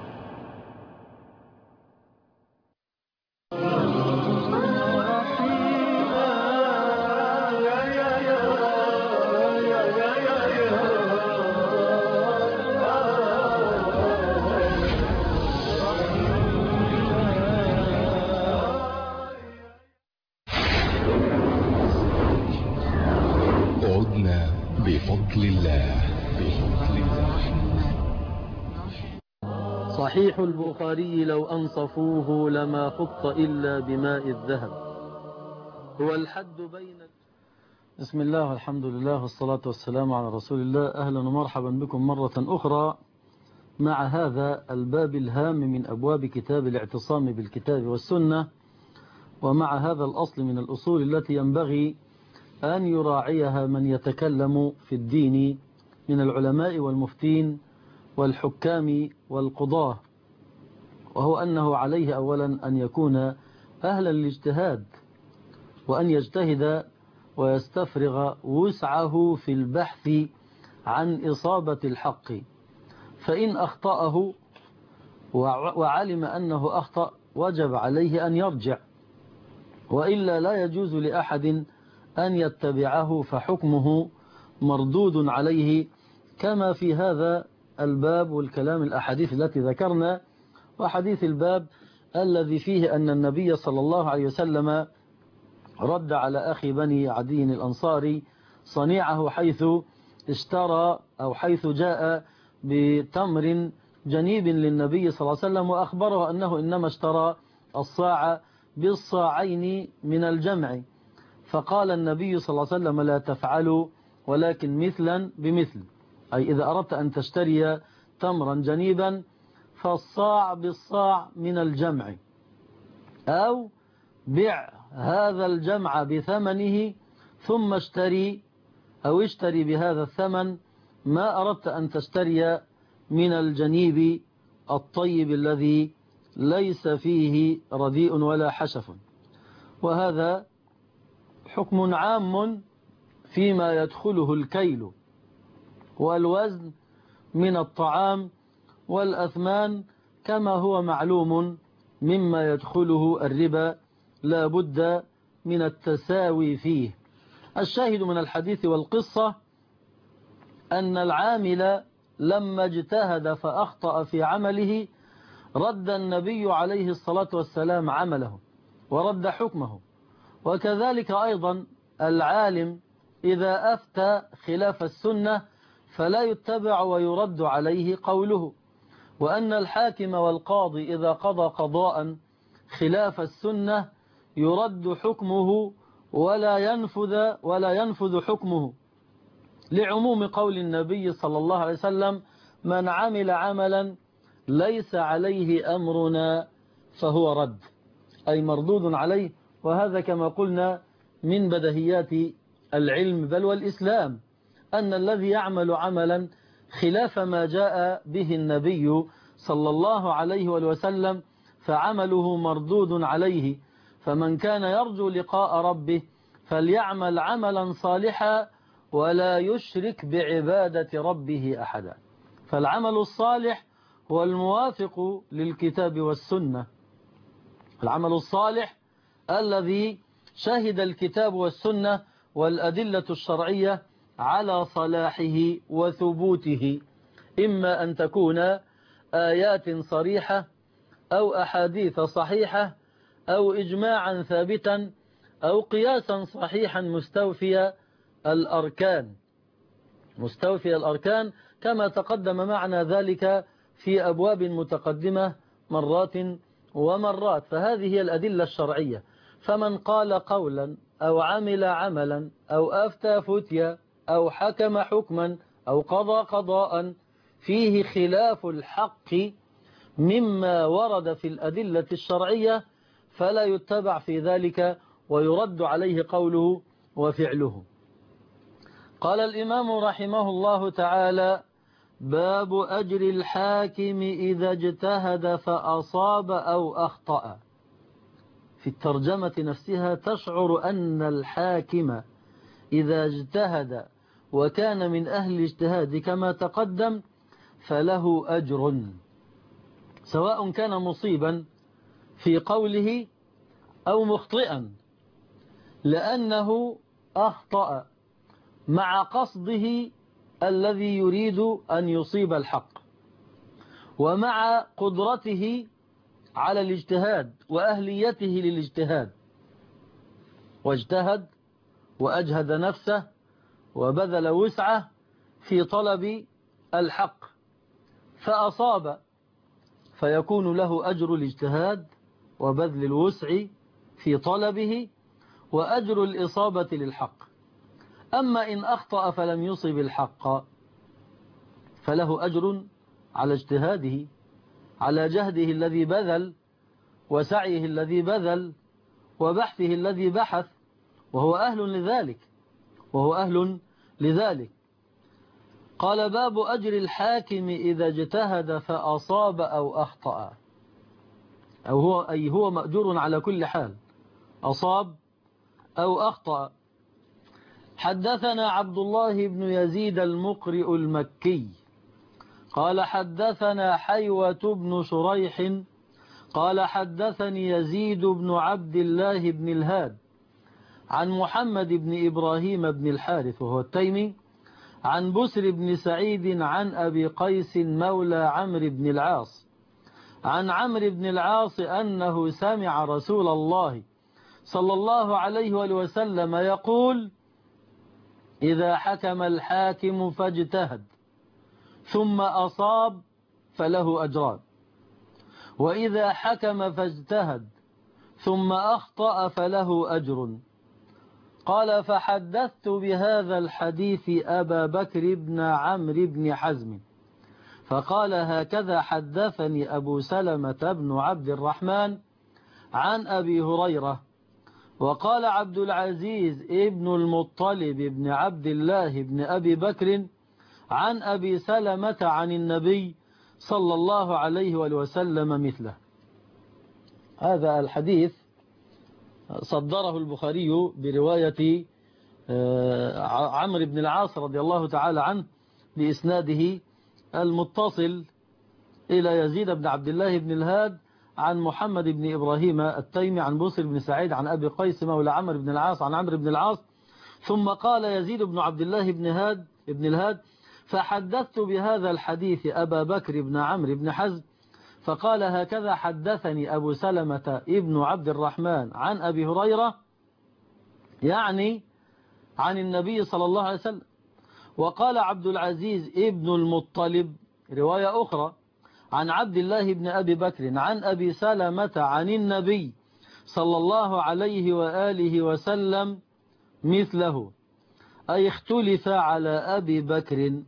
عدنا بفضل الله. بفضل الله. صحيح البخاري لو أنصفوه لما خط إلا بماء الذهب هو الحد بين. بسم الله والحمد لله والصلاة والسلام على رسول الله. أهلا ومرحبا بكم مرة أخرى مع هذا الباب الهام من أبواب كتاب الاعتصام بالكتاب والسنة، ومع هذا الأصل من الأصول التي ينبغي أن يراعيها من يتكلم في الدين من العلماء والمفتين والحكام والقضاة، وهو أنه عليه أولا أن يكون أهلا للاجتهاد، وأن يجتهد ويستفرغ وسعه في البحث عن إصابة الحق، فإن أخطأه وعلم أنه أخطأ وجب عليه أن يرجع، وإلا لا يجوز لأحد أن يتبعه فحكمه مردود عليه، كما في هذا الباب والكلام الأحاديث التي ذكرنا، وحديث الباب الذي فيه أن النبي صلى الله عليه وسلم رد على أخي بني عدي الأنصاري صنيعه حيث اشترى أو حيث جاء بتمر جنيب للنبي صلى الله عليه وسلم وأخبره أنه إنما اشترى الصاع بالصاعين من الجمع، فقال النبي صلى الله عليه وسلم لا تفعلوا ولكن مثلا بمثل، أي إذا أردت أن تشتري تمرا جنيبا فالصاع بالصاع من الجمع، أو بع هذا الجمع بثمنه ثم اشتري أو اشتري بهذا الثمن ما أردت أن تشتري من الجنيب الطيب الذي ليس فيه رديء ولا حشف. وهذا حكم عام فيما يدخله الكيل والوزن من الطعام والأثمان، كما هو معلوم مما يدخله الربا لا بد من التساوي فيه. الشاهد من الحديث والقصة أن العامل لما اجتهد فأخطأ في عمله رد النبي عليه الصلاة والسلام عمله ورد حكمه، وكذلك أيضا العالم إذا أفتى خلاف السنة فلا يتبع ويرد عليه قوله، وأن الحاكم والقاضي إذا قضى قضاء خلاف السنة يرد حكمه ولا ينفذ ولا ينفذ حكمه، لعموم قول النبي صلى الله عليه وسلم من عمل عملا ليس عليه أمرنا فهو رد، أي مردود عليه. وهذا كما قلنا من بدهيات العلم بل والإسلام، أن الذي يعمل عملا خلاف ما جاء به النبي صلى الله عليه وسلم فعمله مردود عليه. فمن كان يرجو لقاء ربه فليعمل عملا صالحا ولا يشرك بعبادة ربه أحدا. فالعمل الصالح هو الموافق للكتاب والسنة، العمل الصالح الذي شهد الكتاب والسنة والأدلة الشرعية على صلاحه وثبوته، إما أن تكون آيات صريحة أو أحاديث صحيحة أو إجماعا ثابتا أو قياسا صحيحا مستوفي الأركان مستوفي الأركان كما تقدم معنا ذلك في أبواب متقدمة مرات ومرات. فهذه هي الأدلة الشرعية. فمن قال قولا أو عمل عملا أو أفتى فتيا أو حكم حكما أو قضى قضاء فيه خلاف الحق مما ورد في الأدلة الشرعية فلا يتبع في ذلك ويرد عليه قوله وفعله. قال الإمام رحمه الله تعالى: باب أجر الحاكم إذا اجتهد فأصاب أو أخطأ. في الترجمة نفسها تشعر أن الحاكم إذا اجتهد وكان من أهل الاجتهاد كما تقدم فله أجر، سواء كان مصيبا في قوله أو مخطئا، لأنه أخطأ مع قصده الذي يريد أن يصيب الحق ومع قدرته على الاجتهاد وأهليته للاجتهاد، واجتهد وأجهد نفسه وبذل وسعه في طلب الحق فأصاب، فيكون له أجر الاجتهاد وبذل الوسع في طلبه وأجر الإصابة للحق. أما إن أخطأ فلم يصب الحق فله أجر على اجتهاده، على جهده الذي بذل وسعيه الذي بذل وبحثه الذي بحث، وهو أهل لذلك وهو أهل لذلك. قال: باب أجر الحاكم إذا اجتهد فأصاب أو أخطأ، أو هو أي هو مأجور على كل حال، أصاب أو أخطأ. حدثنا عبد الله بن يزيد المقرئ المكي قال حدثنا حيوة بن شريح قال حدثني يزيد بن عبد الله بن الهاد عن محمد بن إبراهيم بن الحارث وهو التيمي عن بسر بن سعيد عن أبي قيس مولى عمرو بن العاص عن عمرو بن العاص أنه سمع رسول الله صلى الله عليه وسلم يقول: إذا حكم الحاكم فاجتهد ثم أصاب فله أجران، وإذا حكم فاجتهد ثم أخطأ فله أجر. قال: فحدثت بهذا الحديث أبا بكر بن عمرو بن حزم فقال: هكذا حدثني أبو سلمة بن عبد الرحمن عن أبي هريرة. وقال عبد العزيز ابن المطلب بن عبد الله بن أبي بكر عن أبي سلمة عن النبي صلى الله عليه وسلم مثله. هذا الحديث صدره البخاري برواية عمرو بن العاص رضي الله تعالى عنه بإسناده المتصل إلى يزيد بن عبد الله بن الهاد عن محمد بن إبراهيم التيمي عن بسر بن سعيد عن أبي قيس مولى عمرو بن العاص عن عمرو بن العاص. ثم قال يزيد بن عبد الله بن هاد ابن الهاد: فحدثت بهذا الحديث أبا بكر بن عمرو بن حزم فقال: هكذا حدثني أبو سلمة ابن عبد الرحمن عن أبي هريرة، يعني عن النبي صلى الله عليه وسلم. وقال عبد العزيز ابن المطلب رواية أخرى عن عبد الله بن أبي بكر عن أبي سلمة عن النبي صلى الله عليه وآله وسلم مثله، أي اختلف على أبي بكر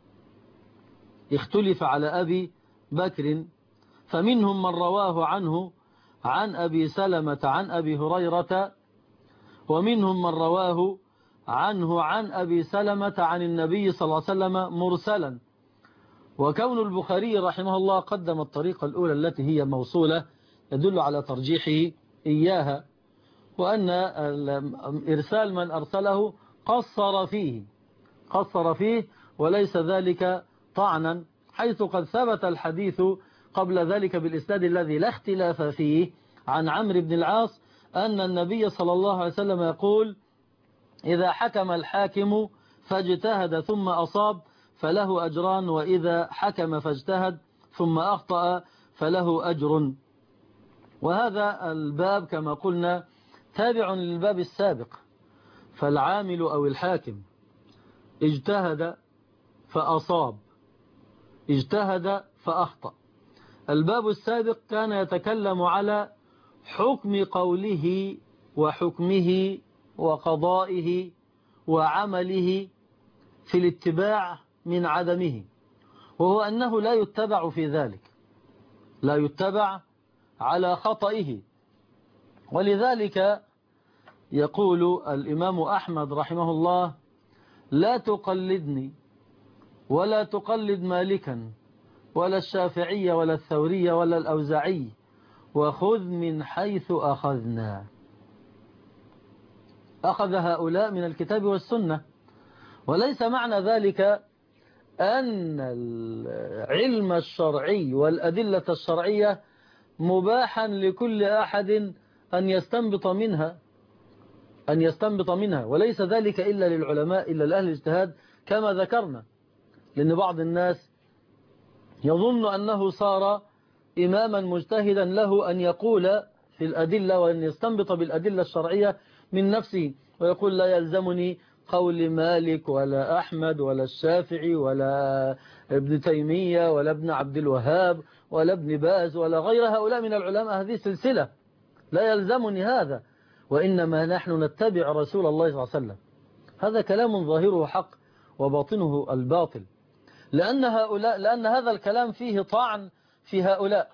اختلف على أبي بكر فمنهم من رواه عنه عن أبي سلمة عن أبي هريرة، ومنهم من رواه عنه عن أبي سلمة عن النبي صلى الله عليه وسلم مرسلا. وكون البخاري رحمه الله قدم الطريقة الأولى التي هي موصولة يدل على ترجيحه إياها، وأن إرسال من أرسله قصر فيه قصر فيه وليس ذلك طعنا، حيث قد ثبت الحديث قبل ذلك بالإسناد الذي لا اختلاف فيه عن عمرو بن العاص أن النبي صلى الله عليه وسلم يقول: إذا حكم الحاكم فاجتهد ثم أصاب فله أجران، وإذا حكم فاجتهد ثم أخطأ فله أجر. وهذا الباب كما قلنا تابع للباب السابق، فالعامل أو الحاكم اجتهد فأصاب، اجتهد فأخطأ. الباب السابق كان يتكلم على حكم قوله وحكمه وقضائه وعمله في الاتباع من عدمه، وهو أنه لا يتبع في ذلك، لا يتبع على خطئه. ولذلك يقول الإمام أحمد رحمه الله: لا تقلدني ولا تقلد مالكا ولا الشافعية ولا الثورية ولا الأوزاعي، وخذ من حيث أخذنا. أخذ هؤلاء من الكتاب والسنة، وليس معنى ذلك أن العلم الشرعي والأدلة الشرعية مباحا لكل أحد أن يستنبط منها أن يستنبط منها وليس ذلك إلا للعلماء، إلا لأهل الاجتهاد كما ذكرنا. لأن بعض الناس يظن أنه صار إماما مجتهدا له أن يقول في الأدلة وأن يستنبط بالأدلة الشرعية من نفسه، ويقول: لا يلزمني قول مالك ولا أحمد ولا الشافعي ولا ابن تيمية ولا ابن عبد الوهاب ولا ابن باز ولا غير هؤلاء من العلماء، هذه سلسلة، لا يلزمني هذا، وإنما نحن نتبع رسول الله صلى الله عليه وسلم. هذا كلام ظاهره حق وباطنه الباطل، لأن هؤلاء لأن هذا الكلام فيه طعن في هؤلاء،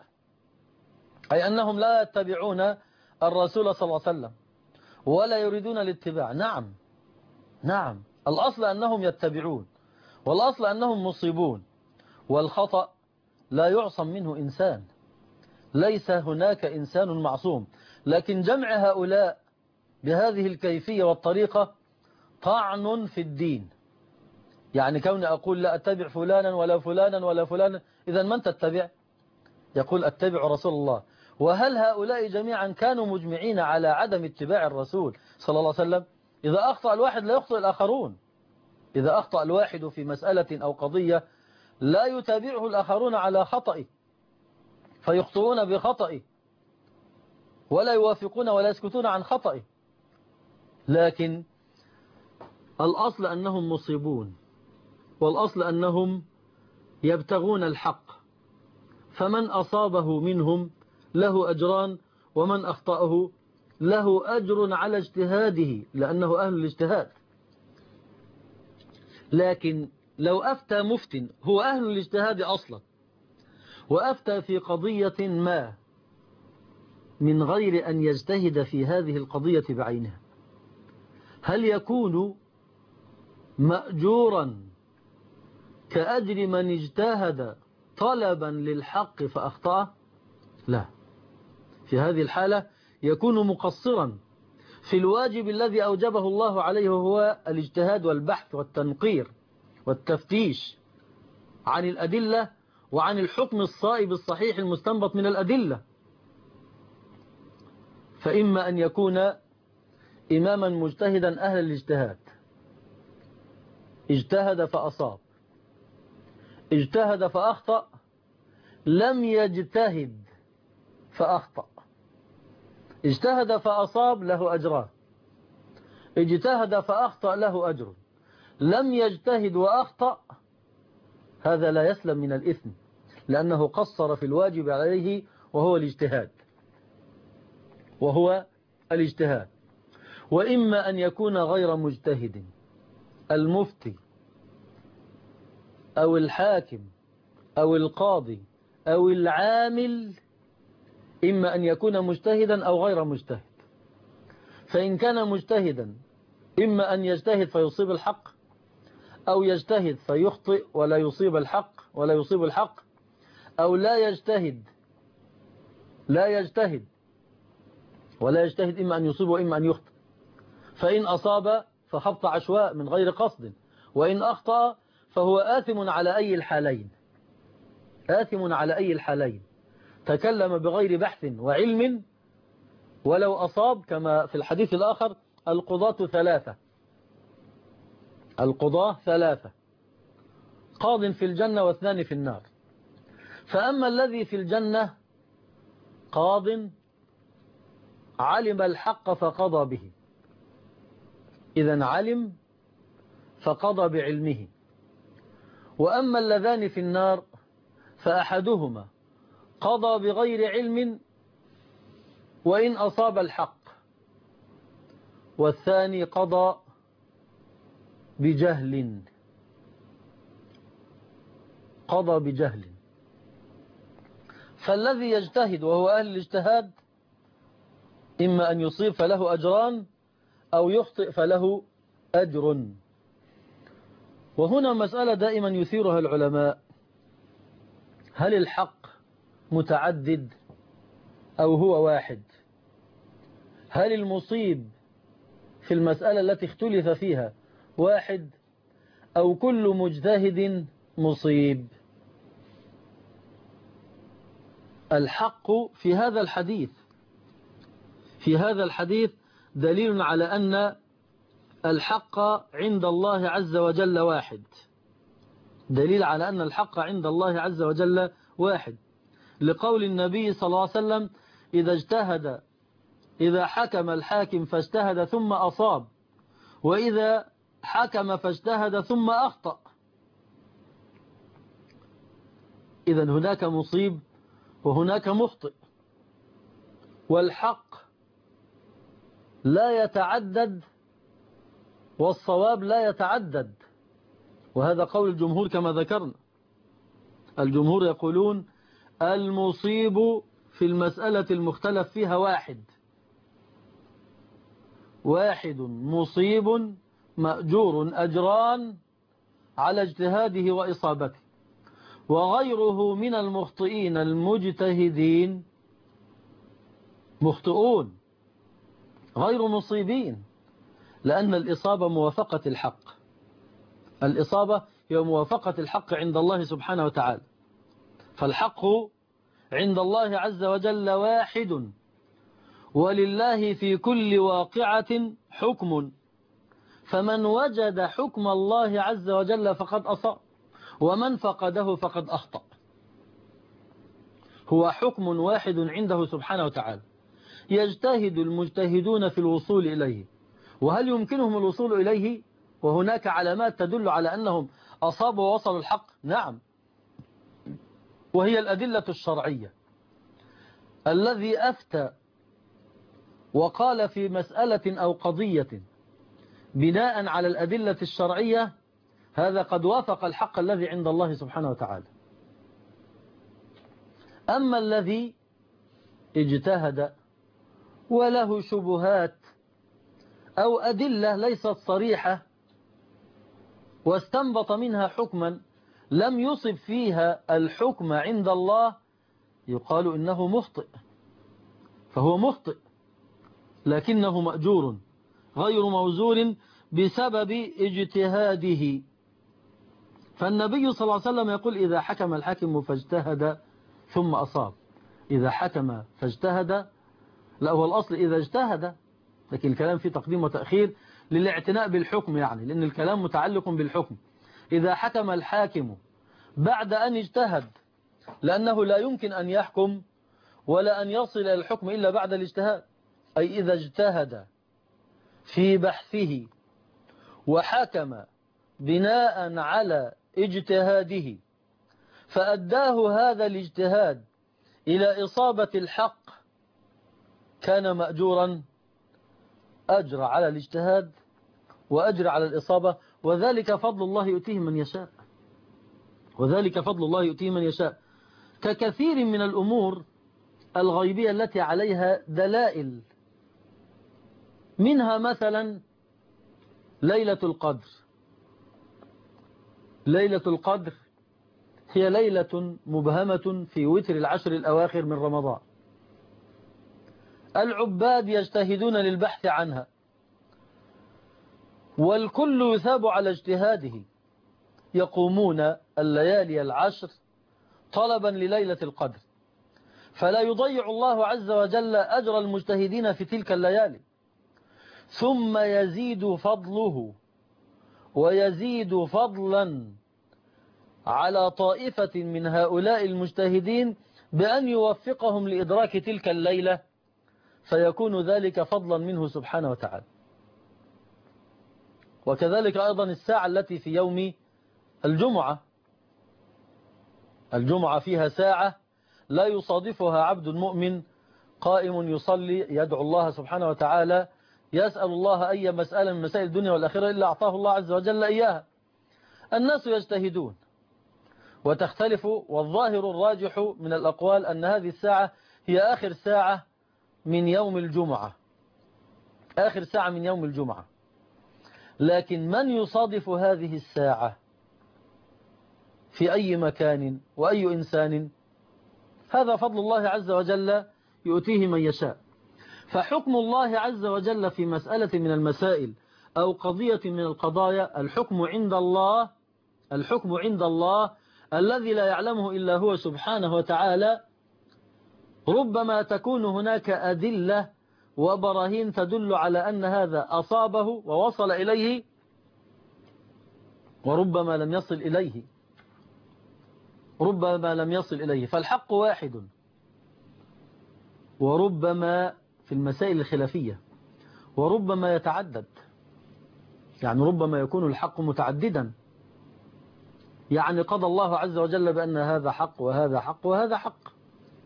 أي أنهم لا يتبعون الرسول صلى الله عليه وسلم ولا يريدون الاتباع. نعم نعم الأصل أنهم يتبعون، والأصل أنهم مصيبون، والخطأ لا يعصم منه إنسان، ليس هناك إنسان معصوم. لكن جمع هؤلاء بهذه الكيفية والطريقة طعن في الدين. يعني كوني أقول لا أتبع فلانا ولا فلانا ولا فلانا، إذا من تتبع؟ يقول أتبع رسول الله. وهل هؤلاء جميعا كانوا مجمعين على عدم اتباع الرسول صلى الله عليه وسلم؟ إذا أخطأ الواحد لا يخطئ الآخرون، إذا أخطأ الواحد في مسألة أو قضية لا يتابعه الآخرون على خطئه فيخطئون بخطئه، ولا يوافقون ولا يسكتون عن خطئه. لكن الأصل أنهم مصيبون، والأصل أنهم يبتغون الحق، فمن أصابه منهم له أجران، ومن أخطأه له أجر على اجتهاده لأنه أهل الاجتهاد. لكن لو أفتى مفت هو أهل الاجتهاد أصلا وأفتى في قضية ما من غير أن يجتهد في هذه القضية بعينها، هل يكون مأجورا كأجر من اجتهد طلبا للحق فأخطأ؟ لا، في هذه الحالة يكون مقصرا في الواجب الذي أوجبه الله عليه، وهو الاجتهاد والبحث والتنقير والتفتيش عن الأدلة وعن الحكم الصائب الصحيح المستنبط من الأدلة. فإما أن يكون إماما مجتهدا أهل الاجتهاد، اجتهد فأصاب، اجتهد فأخطأ، لم يجتهد فأخطأ، اجتهد فأصاب له أجران، اجتهد فأخطأ له أجر، لم يجتهد وأخطأ هذا لا يسلم من الإثم، لأنه قصر في الواجب عليه وهو الاجتهاد وهو الاجتهاد. وإما أن يكون غير مجتهد، المفتي أو الحاكم أو القاضي أو العامل، إما أن يكون مجتهدا أو غير مجتهد. فإن كان مجتهدا إما أن يجتهد فيصيب الحق، أو يجتهد فيخطئ ولا يصيب الحق ولا يصيب الحق، أو لا يجتهد لا يجتهد ولا يجتهد إما أن يصيب وإما أن يخطئ. فإن أصاب فخبط عشواء من غير قصد، وإن أخطأ فهو آثم على أي الحالين آثم على أي الحالين تكلم بغير بحث وعلم ولو أصاب، كما في الحديث الآخر: القضاة ثلاثة القضاة ثلاثة قاض في الجنة واثنان في النار. فأما الذي في الجنة قاض علم الحق فقضى به، إذن علم فقضى بعلمه. وأما اللذان في النار فأحدهما قضى بغير علم وإن أصاب الحق، والثاني قضى بجهل قضى بجهل. فالذي يجتهد وهو أهل الاجتهاد إما أن يصيب فله أجران، أو يخطئ فله أجر. وهنا مسألة دائما يثيرها العلماء: هل الحق متعدد أو هو واحد؟ هل المصيب في المسألة التي اختلف فيها واحد، أو كل مجتهد مصيب؟ الحق في هذا الحديث في هذا الحديث دليل على أن الحق عند الله عز وجل واحد دليل على أن الحق عند الله عز وجل واحد لقول النبي صلى الله عليه وسلم: إذا اجتهد إذا حكم الحاكم فاجتهد ثم أصاب، وإذا حكم فاجتهد ثم أخطأ. إذن هناك مصيب وهناك مخطئ، والحق لا يتعدد والصواب لا يتعدد، وهذا قول الجمهور كما ذكرنا. الجمهور يقولون المصيب في المسألة المختلف فيها واحد واحد مصيب مأجور أجران على اجتهاده وإصابته، وغيره من المخطئين المجتهدين مخطئون غير مصيبين، لأن الإصابة موافقة الحق الإصابة هي موافقة الحق عند الله سبحانه وتعالى. فالحق عند الله عز وجل واحد، ولله في كل واقعة حكم، فمن وجد حكم الله عز وجل فقد أصاب، ومن فقده فقد أخطأ. هو حكم واحد عنده سبحانه وتعالى، يجتهد المجتهدون في الوصول إليه. وهل يمكنهم الوصول إليه وهناك علامات تدل على أنهم أصابوا ووصلوا الحق؟ نعم، وهي الأدلة الشرعية. الذي أفتى وقال في مسألة أو قضية بناء على الأدلة الشرعية، هذا قد وافق الحق الذي عند الله سبحانه وتعالى. أما الذي اجتهد وله شبهات أو أدلة ليست صريحة واستنبط منها حكما لم يصب فيها الحكم عند الله، يقال إنه مخطئ، فهو مخطئ لكنه مأجور غير موزور بسبب اجتهاده. فالنبي صلى الله عليه وسلم يقول: إذا حكم الحاكم فاجتهد ثم أصاب. إذا حكم فاجتهد، لا، هو الأصل إذا اجتهد، لكن الكلام فيه تقديم وتأخير للاعتناء بالحكم، يعني لأن الكلام متعلق بالحكم. إذا حكم الحاكم بعد أن اجتهد، لأنه لا يمكن أن يحكم ولا أن يصل إلى الحكم إلا بعد الاجتهاد، أي إذا اجتهد في بحثه وحكم بناء على اجتهاده فأداه هذا الاجتهاد إلى إصابة الحق، كان مأجورا، أجر على الاجتهاد وأجر على الإصابة، وذلك فضل الله يؤتيه من يشاء وذلك فضل الله يؤتيه من يشاء ككثير من الأمور الغيبية التي عليها دلائل. منها مثلا ليلة القدر. ليلة القدر هي ليلة مبهمة في وتر العشر الأواخر من رمضان. العباد يجتهدون للبحث عنها، والكل يثاب على اجتهاده، يقومون الليالي العشر طلبا لليلة القدر، فلا يضيع الله عز وجل أجر المجتهدين في تلك الليالي، ثم يزيد فضله ويزيد فضلا على طائفة من هؤلاء المجتهدين بأن يوفقهم لإدراك تلك الليلة، فيكون ذلك فضلا منه سبحانه وتعالى. وكذلك أيضا الساعة التي في يوم الجمعة. الجمعة فيها ساعة لا يصادفها عبد مؤمن قائم يصلي يدعو الله سبحانه وتعالى، يسأل الله أي مسألة من مسائل الدنيا والآخرة إلا أعطاه الله عز وجل إياها. الناس يجتهدون وتختلف، والظاهر الراجح من الأقوال أن هذه الساعة هي آخر ساعة من يوم الجمعة، آخر ساعة من يوم الجمعة. لكن من يصادف هذه الساعة في أي مكان وأي إنسان، هذا فضل الله عز وجل يؤتيه من يشاء. فحكم الله عز وجل في مسألة من المسائل أو قضية من القضايا، الحكم عند الله، الحكم عند الله الذي لا يعلمه إلا هو سبحانه وتعالى. ربما تكون هناك أدلة وبراهين تدل على أن هذا أصابه ووصل إليه، وربما لم يصل إليه، ربما لم يصل إليه. فالحق واحد، وربما في المسائل الخلافية وربما يتعدد، يعني ربما يكون الحق متعددا، يعني قضى الله عز وجل بأن هذا حق وهذا حق وهذا حق،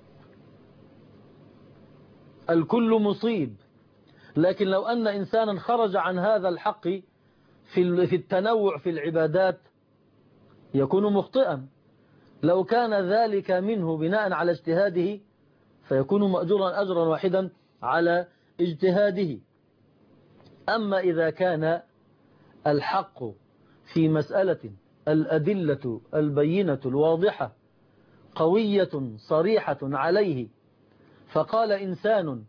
الكل مصيب. لكن لو أن إنسانا خرج عن هذا الحق في التنوع في العبادات يكون مخطئا. لو كان ذلك منه بناء على اجتهاده فيكون مأجورا أجرا واحدا على اجتهاده. أما إذا كان الحق في مسألة الأدلة البينة الواضحة قوية صريحة عليه، فقال إنسان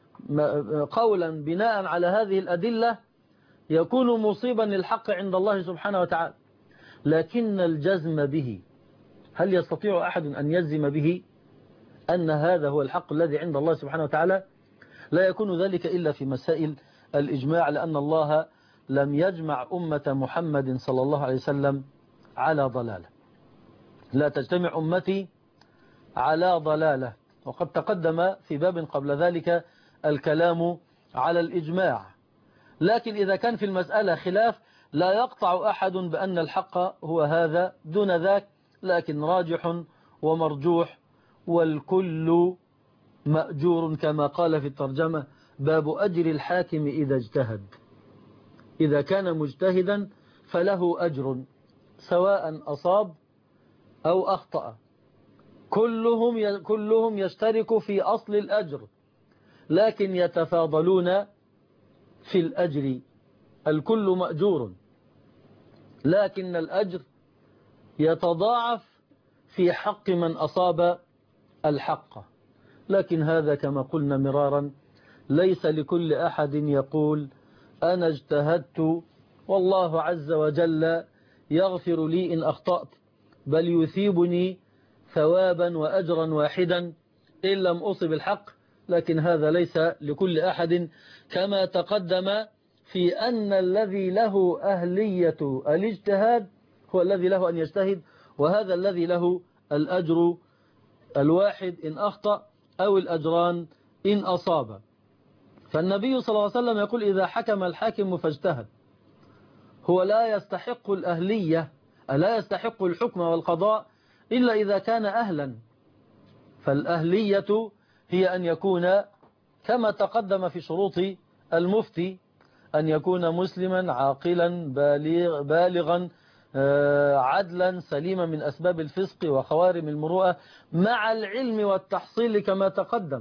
قولا بناء على هذه الأدلة، يكون مصيبا للحق عند الله سبحانه وتعالى. لكن الجزم به، هل يستطيع أحد أن يجزم به أن هذا هو الحق الذي عند الله سبحانه وتعالى؟ لا يكون ذلك إلا في مسائل الإجماع، لأن الله لم يجمع أمة محمد صلى الله عليه وسلم على ضلالة. لا تجتمع أمتي على ضلالة. وقد تقدم في باب قبل ذلك الكلام على الإجماع. لكن إذا كان في المسألة خلاف لا يقطع أحد بأن الحق هو هذا دون ذاك، لكن راجح ومرجوح، والكل مأجور كما قال في الترجمة: باب أجر الحاكم إذا اجتهد. إذا كان مجتهدا فله أجر سواء أصاب أو أخطأ، كلهم كلهم يشترك في أصل الأجر، لكن يتفاضلون في الأجر. الكل مأجور، لكن الأجر يتضاعف في حق من أصاب الحق. لكن هذا كما قلنا مرارا ليس لكل أحد يقول أنا اجتهدت والله عز وجل يغفر لي إن أخطأت، بل يثيبني ثوابا وأجرا واحدا إن لم أصب الحق. لكن هذا ليس لكل أحد، كما تقدم في أن الذي له أهلية الاجتهاد هو الذي له أن يجتهد، وهذا الذي له الأجر الواحد إن أخطأ أو الأجران إن أصاب. فالنبي صلى الله عليه وسلم يقول: إذا حكم الحاكم فاجتهد، هو لا يستحق الأهلية، لا يستحق الحكم والقضاء إلا إذا كان أهلا. فالأهلية هي أن يكون كما تقدم في شروط المفتي، أن يكون مسلما عاقلا بالغ بالغا عدلا سليما من أسباب الفسق وخوارم المروءة، مع العلم والتحصيل كما تقدم.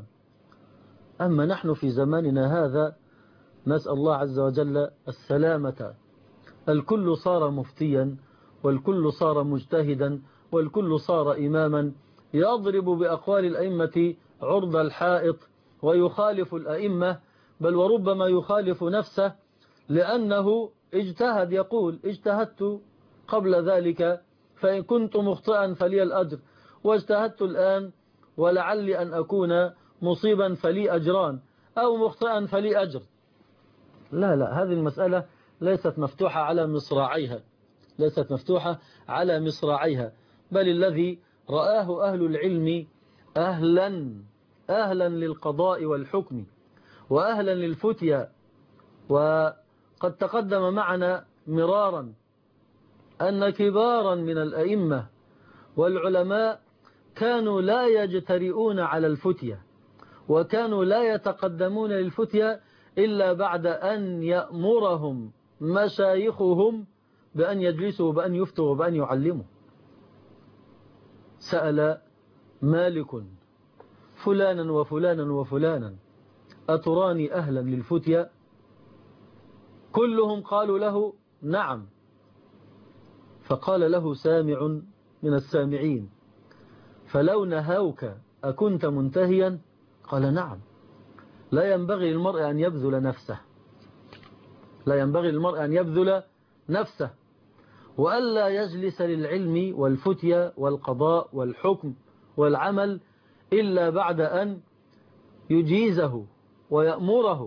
أما نحن في زماننا هذا نسأل الله عز وجل السلامة الكل صار مفتيا، والكل صار مجتهدا، والكل صار إماما يضرب بأقوال الأئمة عرض الحائط ويخالف الأئمة، بل وربما يخالف نفسه، لأنه اجتهد. يقول اجتهدت قبل ذلك فإن كنت مخطئا فلي الأجر، واجتهدت الآن ولعلي أن أكون مصيبا فلي أجران، أو مخطئا فلي أجر. لا لا، هذه المسألة ليست مفتوحة على مصراعيها، ليست مفتوحة على مصراعيها، بل الذي رآه أهل العلم أهلا أهلا للقضاء والحكم وأهلا للفتيا. وقد تقدم معنا مرارا أن كبارا من الأئمة والعلماء كانوا لا يجترئون على الفتيا، وكانوا لا يتقدمون للفتيا إلا بعد أن يأمرهم مشايخهم بأن يجلسوا وبأن يفتوا وبأن يعلموا. سأل مالك فلانا وفلانا وفلانا أتراني أهلا للفتيا؟ كلهم قالوا له نعم. فقال له سامع من السامعين فلو نهوك أكنت منتهيا؟ قال نعم. لا ينبغي للمرء أن يبذل نفسه، لا ينبغي للمرء أن يبذل نفسه وألا يجلس للعلم والفتيا والقضاء والحكم والعمل إلا بعد أن يجيزه ويأمره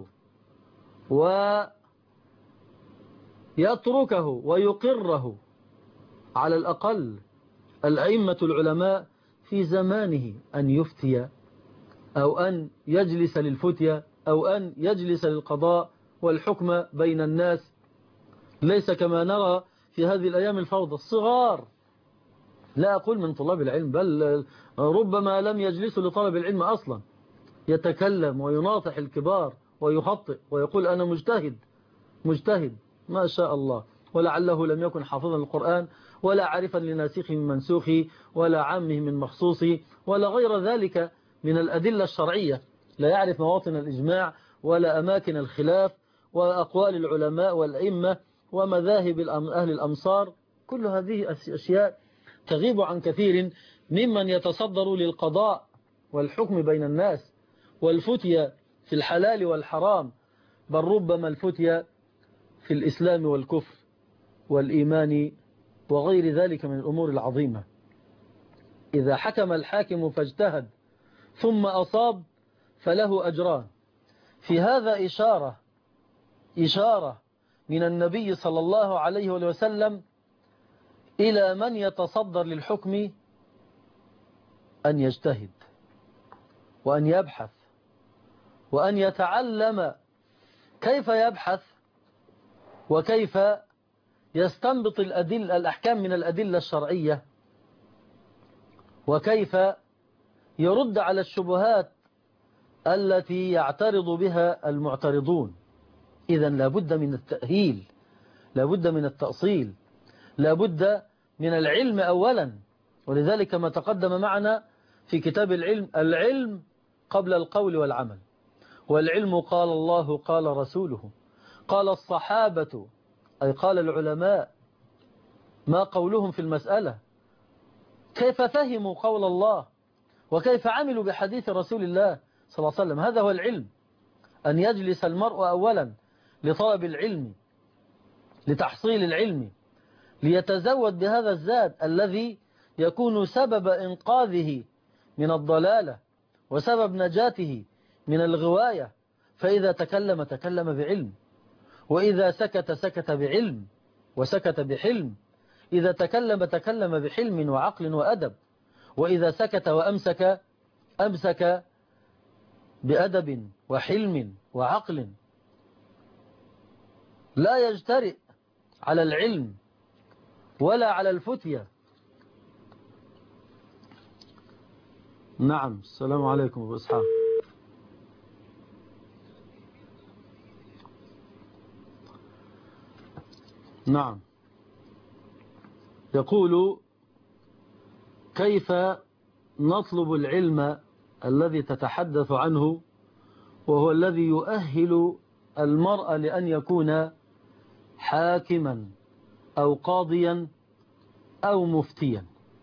ويتركه ويقره على الأقل الأئمة العلماء في زمانه أن يفتي أو أن يجلس للفتيا أو أن يجلس للقضاء والحكم بين الناس. ليس كما نرى في هذه الأيام الفوضى، الصغار، لا أقول من طلاب العلم، بل ربما لم يجلسوا لطلب العلم أصلا، يتكلم ويناطح الكبار ويخطئ ويقول أنا مجتهد مجتهد ما شاء الله، ولعله لم يكن حافظا القرآن ولا عارفا لناسخه من منسوخه ولا عامه من مخصوصه ولا غير ذلك من الأدلة الشرعية، لا يعرف مواطن الإجماع ولا أماكن الخلاف وأقوال العلماء والأئمة ومذاهب أهل الأمصار. كل هذه أشياء تغيب عن كثير ممن يتصدر للقضاء والحكم بين الناس والفتيا في الحلال والحرام، بل ربما الفتيا في الإسلام والكفر والإيمان وغير ذلك من الأمور العظيمة. إذا حكم الحاكم فاجتهد ثم أصاب فله أجران. في هذا إشارة إشارة من النبي صلى الله عليه وسلم إلى من يتصدر للحكم أن يجتهد وأن يبحث وأن يتعلم كيف يبحث وكيف يستنبط الأدلة الأحكام من الأدلة الشرعية، وكيف يرد على الشبهات التي يعترض بها المعترضون. إذن لابد من التأهيل، لابد من التأصيل، لابد من العلم أولا. ولذلك ما تقدم معنا في كتاب العلم، العلم قبل القول والعمل، والعلم قال الله قال رسوله قال الصحابة، أي قال العلماء، ما قولهم في المسألة، كيف فهموا قول الله وكيف عملوا بحديث رسول الله صلى الله عليه وسلم. هذا هو العلم، أن يجلس المرء أولا لطلب العلم، لتحصيل العلم، ليتزود بهذا الزاد الذي يكون سبب إنقاذه من الضلالة وسبب نجاته من الغواية. فإذا تكلم تكلم بعلم، وإذا سكت سكت بعلم وسكت بحلم، إذا تكلم تكلم بحلم وعقل وأدب، وإذا سكت وأمسك أمسك بأدب وحلم وعقل. لا يجترئ على العلم ولا على الفتية. نعم. السلام عليكم أبو إسحاق. نعم. يقول كيف نطلب العلم الذي تتحدث عنه وهو الذي يؤهل المرء لأن يكون حاكما أو قاضيا أو مفتيا.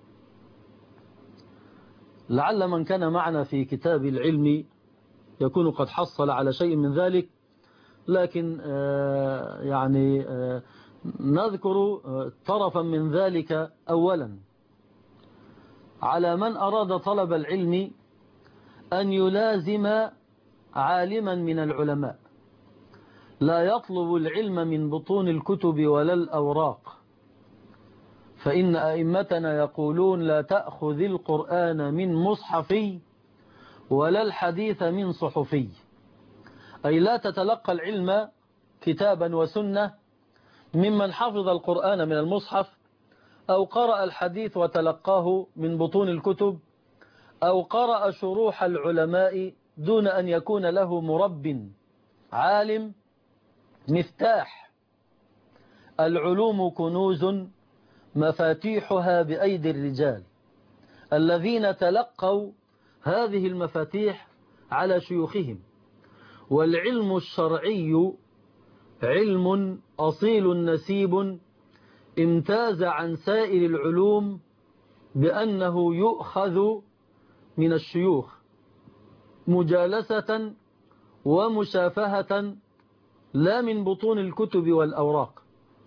لعل من كان معنا في كتاب العلم يكون قد حصل على شيء من ذلك، لكن يعني نذكر طرفا من ذلك. أولا، على من أراد طلب العلم أن يلازم عالما من العلماء، لا يطلب العلم من بطون الكتب ولا الأوراق، فإن أئمتنا يقولون لا تأخذ القرآن من مصحفي ولا الحديث من صحفي، أي لا تتلقى العلم كتابا وسنة ممن حفظ القرآن من المصحف أو قرأ الحديث وتلقاه من بطون الكتب أو قرأ شروح العلماء دون أن يكون له مرب عالم. مفتاح العلوم كنوز مفاتيحها بأيدي الرجال الذين تلقوا هذه المفاتيح على شيوخهم، والعلم الشرعي علم أصيل نسيب امتاز عن سائر العلوم بأنه يؤخذ من الشيوخ مجالسة ومشافهة لا من بطون الكتب والأوراق.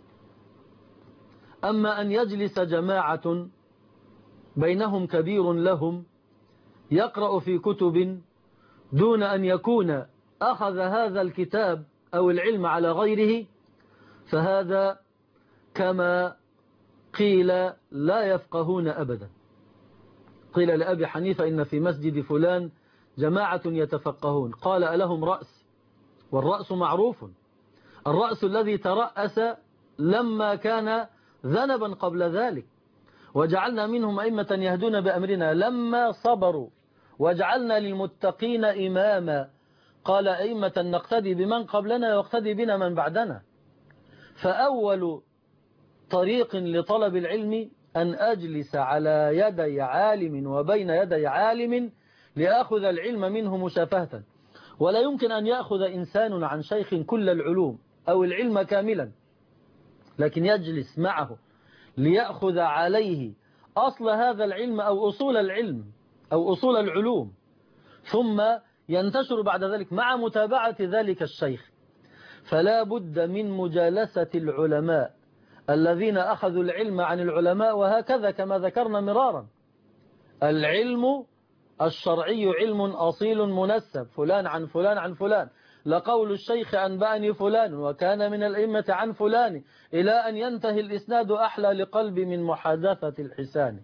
أما أن يجلس جماعة بينهم كبير لهم يقرأ في كتب دون أن يكون أخذ هذا الكتاب أو العلم على غيره، فهذا كما قيل لا يفقهون أبدا. قيل لأبي حنيفة إن في مسجد فلان جماعة يتفقهون، قال ألهم رأس؟ والرأس معروف، الرأس الذي ترأس لما كان ذنبا قبل ذلك، وجعلنا منهم أئمة يهدون بأمرنا لما صبروا وجعلنا للمتقين إماما، قال أئمة نقتدي بمن قبلنا واقتدي بنا من بعدنا. فأول طريق لطلب العلم أن أجلس على يدي عالم وبين يدي عالم لأخذ العلم منه مشافهة. ولا يمكن أن يأخذ إنسان عن شيخ كل العلوم أو العلم كاملا، لكن يجلس معه ليأخذ عليه أصل هذا العلم أو أصول العلم أو أصول العلوم، ثم ينتشر بعد ذلك مع متابعة ذلك الشيخ. فلا بد من مجالسة العلماء الذين أخذوا العلم عن العلماء، وهكذا كما ذكرنا مرارا. العلم الشرعي علم أصيل منسب، فلان عن فلان عن فلان، لقول الشيخ أنبأني فلان وكان من الأئمة عن فلان، إلى أن ينتهي الإسناد أحلى لقلب من محادثة الحسان.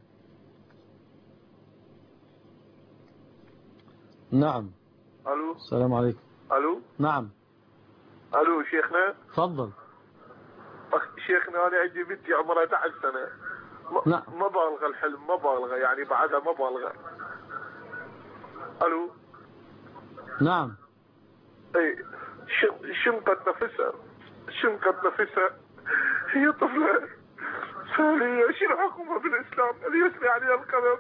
نعم. ألو. السلام عليكم. ألو. نعم. ألو شيخنا. تفضل. شيخنا أنا عندي بنتي عمرها أحد عشر سنة، نعم. ما بالغة الحلم، ما بالغة يعني بعدها ما بالغة. ألو. نعم. اي شنقت نفسها شنقت نفسها هي طفلة، فهي شنو حكمها بالإسلام؟ هل يسري عليها القلم؟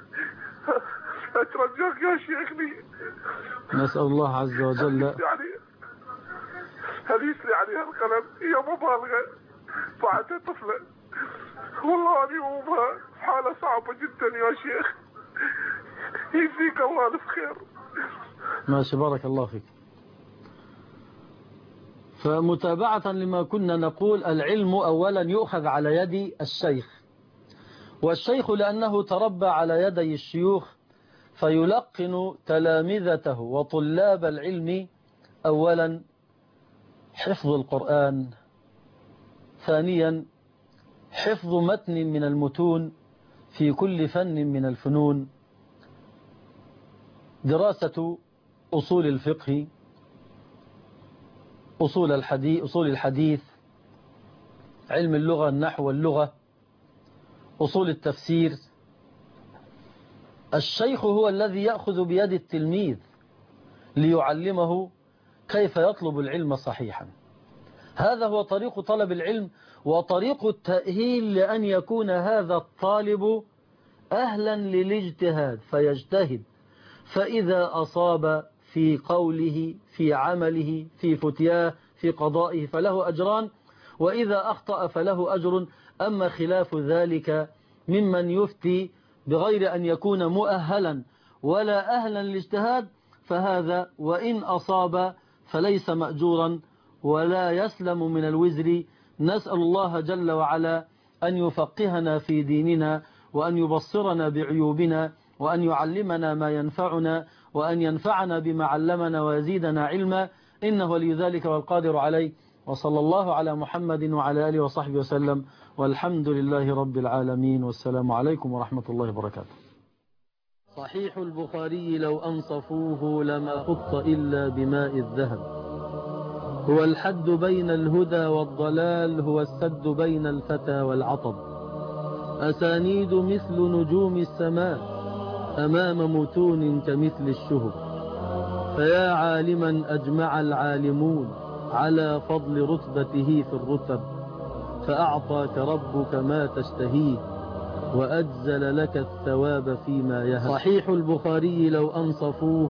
أترجاك يا شيخني. نسأل الله عز وجل. يعني هل يسري عليها القلم؟ هي مبالغة بعدها طفلة، والله أنا أمها حالة صعبة جدا يا شيخ، يجزيك الله ألف خير. ماشي، بارك الله فيك. فمتابعة لما كنا نقول، العلم أولا يؤخذ على يد الشيخ، والشيخ لأنه تربى على يدي الشيوخ فيلقن تلامذته وطلاب العلم أولا حفظ القرآن، ثانيا حفظ متن من المتون في كل فن من الفنون، دراسة أصول الفقه، أصول الحديث أصول الحديث علم اللغة النحو واللغة، أصول التفسير. الشيخ هو الذي يأخذ بيد التلميذ ليعلمه كيف يطلب العلم صحيحا. هذا هو طريق طلب العلم وطريق التأهيل لأن يكون هذا الطالب أهلا للاجتهاد فيجتهد، فإذا أصاب في قوله في عمله في فتياه في قضائه فله أجران، وإذا أخطأ فله أجر. أما خلاف ذلك ممن يفتي بغير أن يكون مؤهلا ولا أهلا للاجتهاد فهذا وإن أصاب فليس مأجورا ولا يسلم من الوزر. نسأل الله جل وعلا أن يفقهنا في ديننا وأن يبصرنا بعيوبنا وأن يعلمنا ما ينفعنا وأن ينفعنا بما علمنا ويزيدنا علما، إنه ولي ذلك والقادر عليه. وصلى الله على محمد وعلى آله وصحبه وسلم، والحمد لله رب العالمين، والسلام عليكم ورحمة الله وبركاته. صحيح البخاري لو أنصفوه لما خط إلا بماء الذهب، هو الحد بين الهدى والضلال، هو السد بين الفتى والعطب، أسانيد مثل نجوم السماء أمام متون كمثل الشهب، فيا عالما أجمع العالمون على فضل رتبته في الرتب، فأعطاك ربك ما تشتهيه وأجزل لك الثواب فيما يهب. صحيح البخاري لو أنصفوه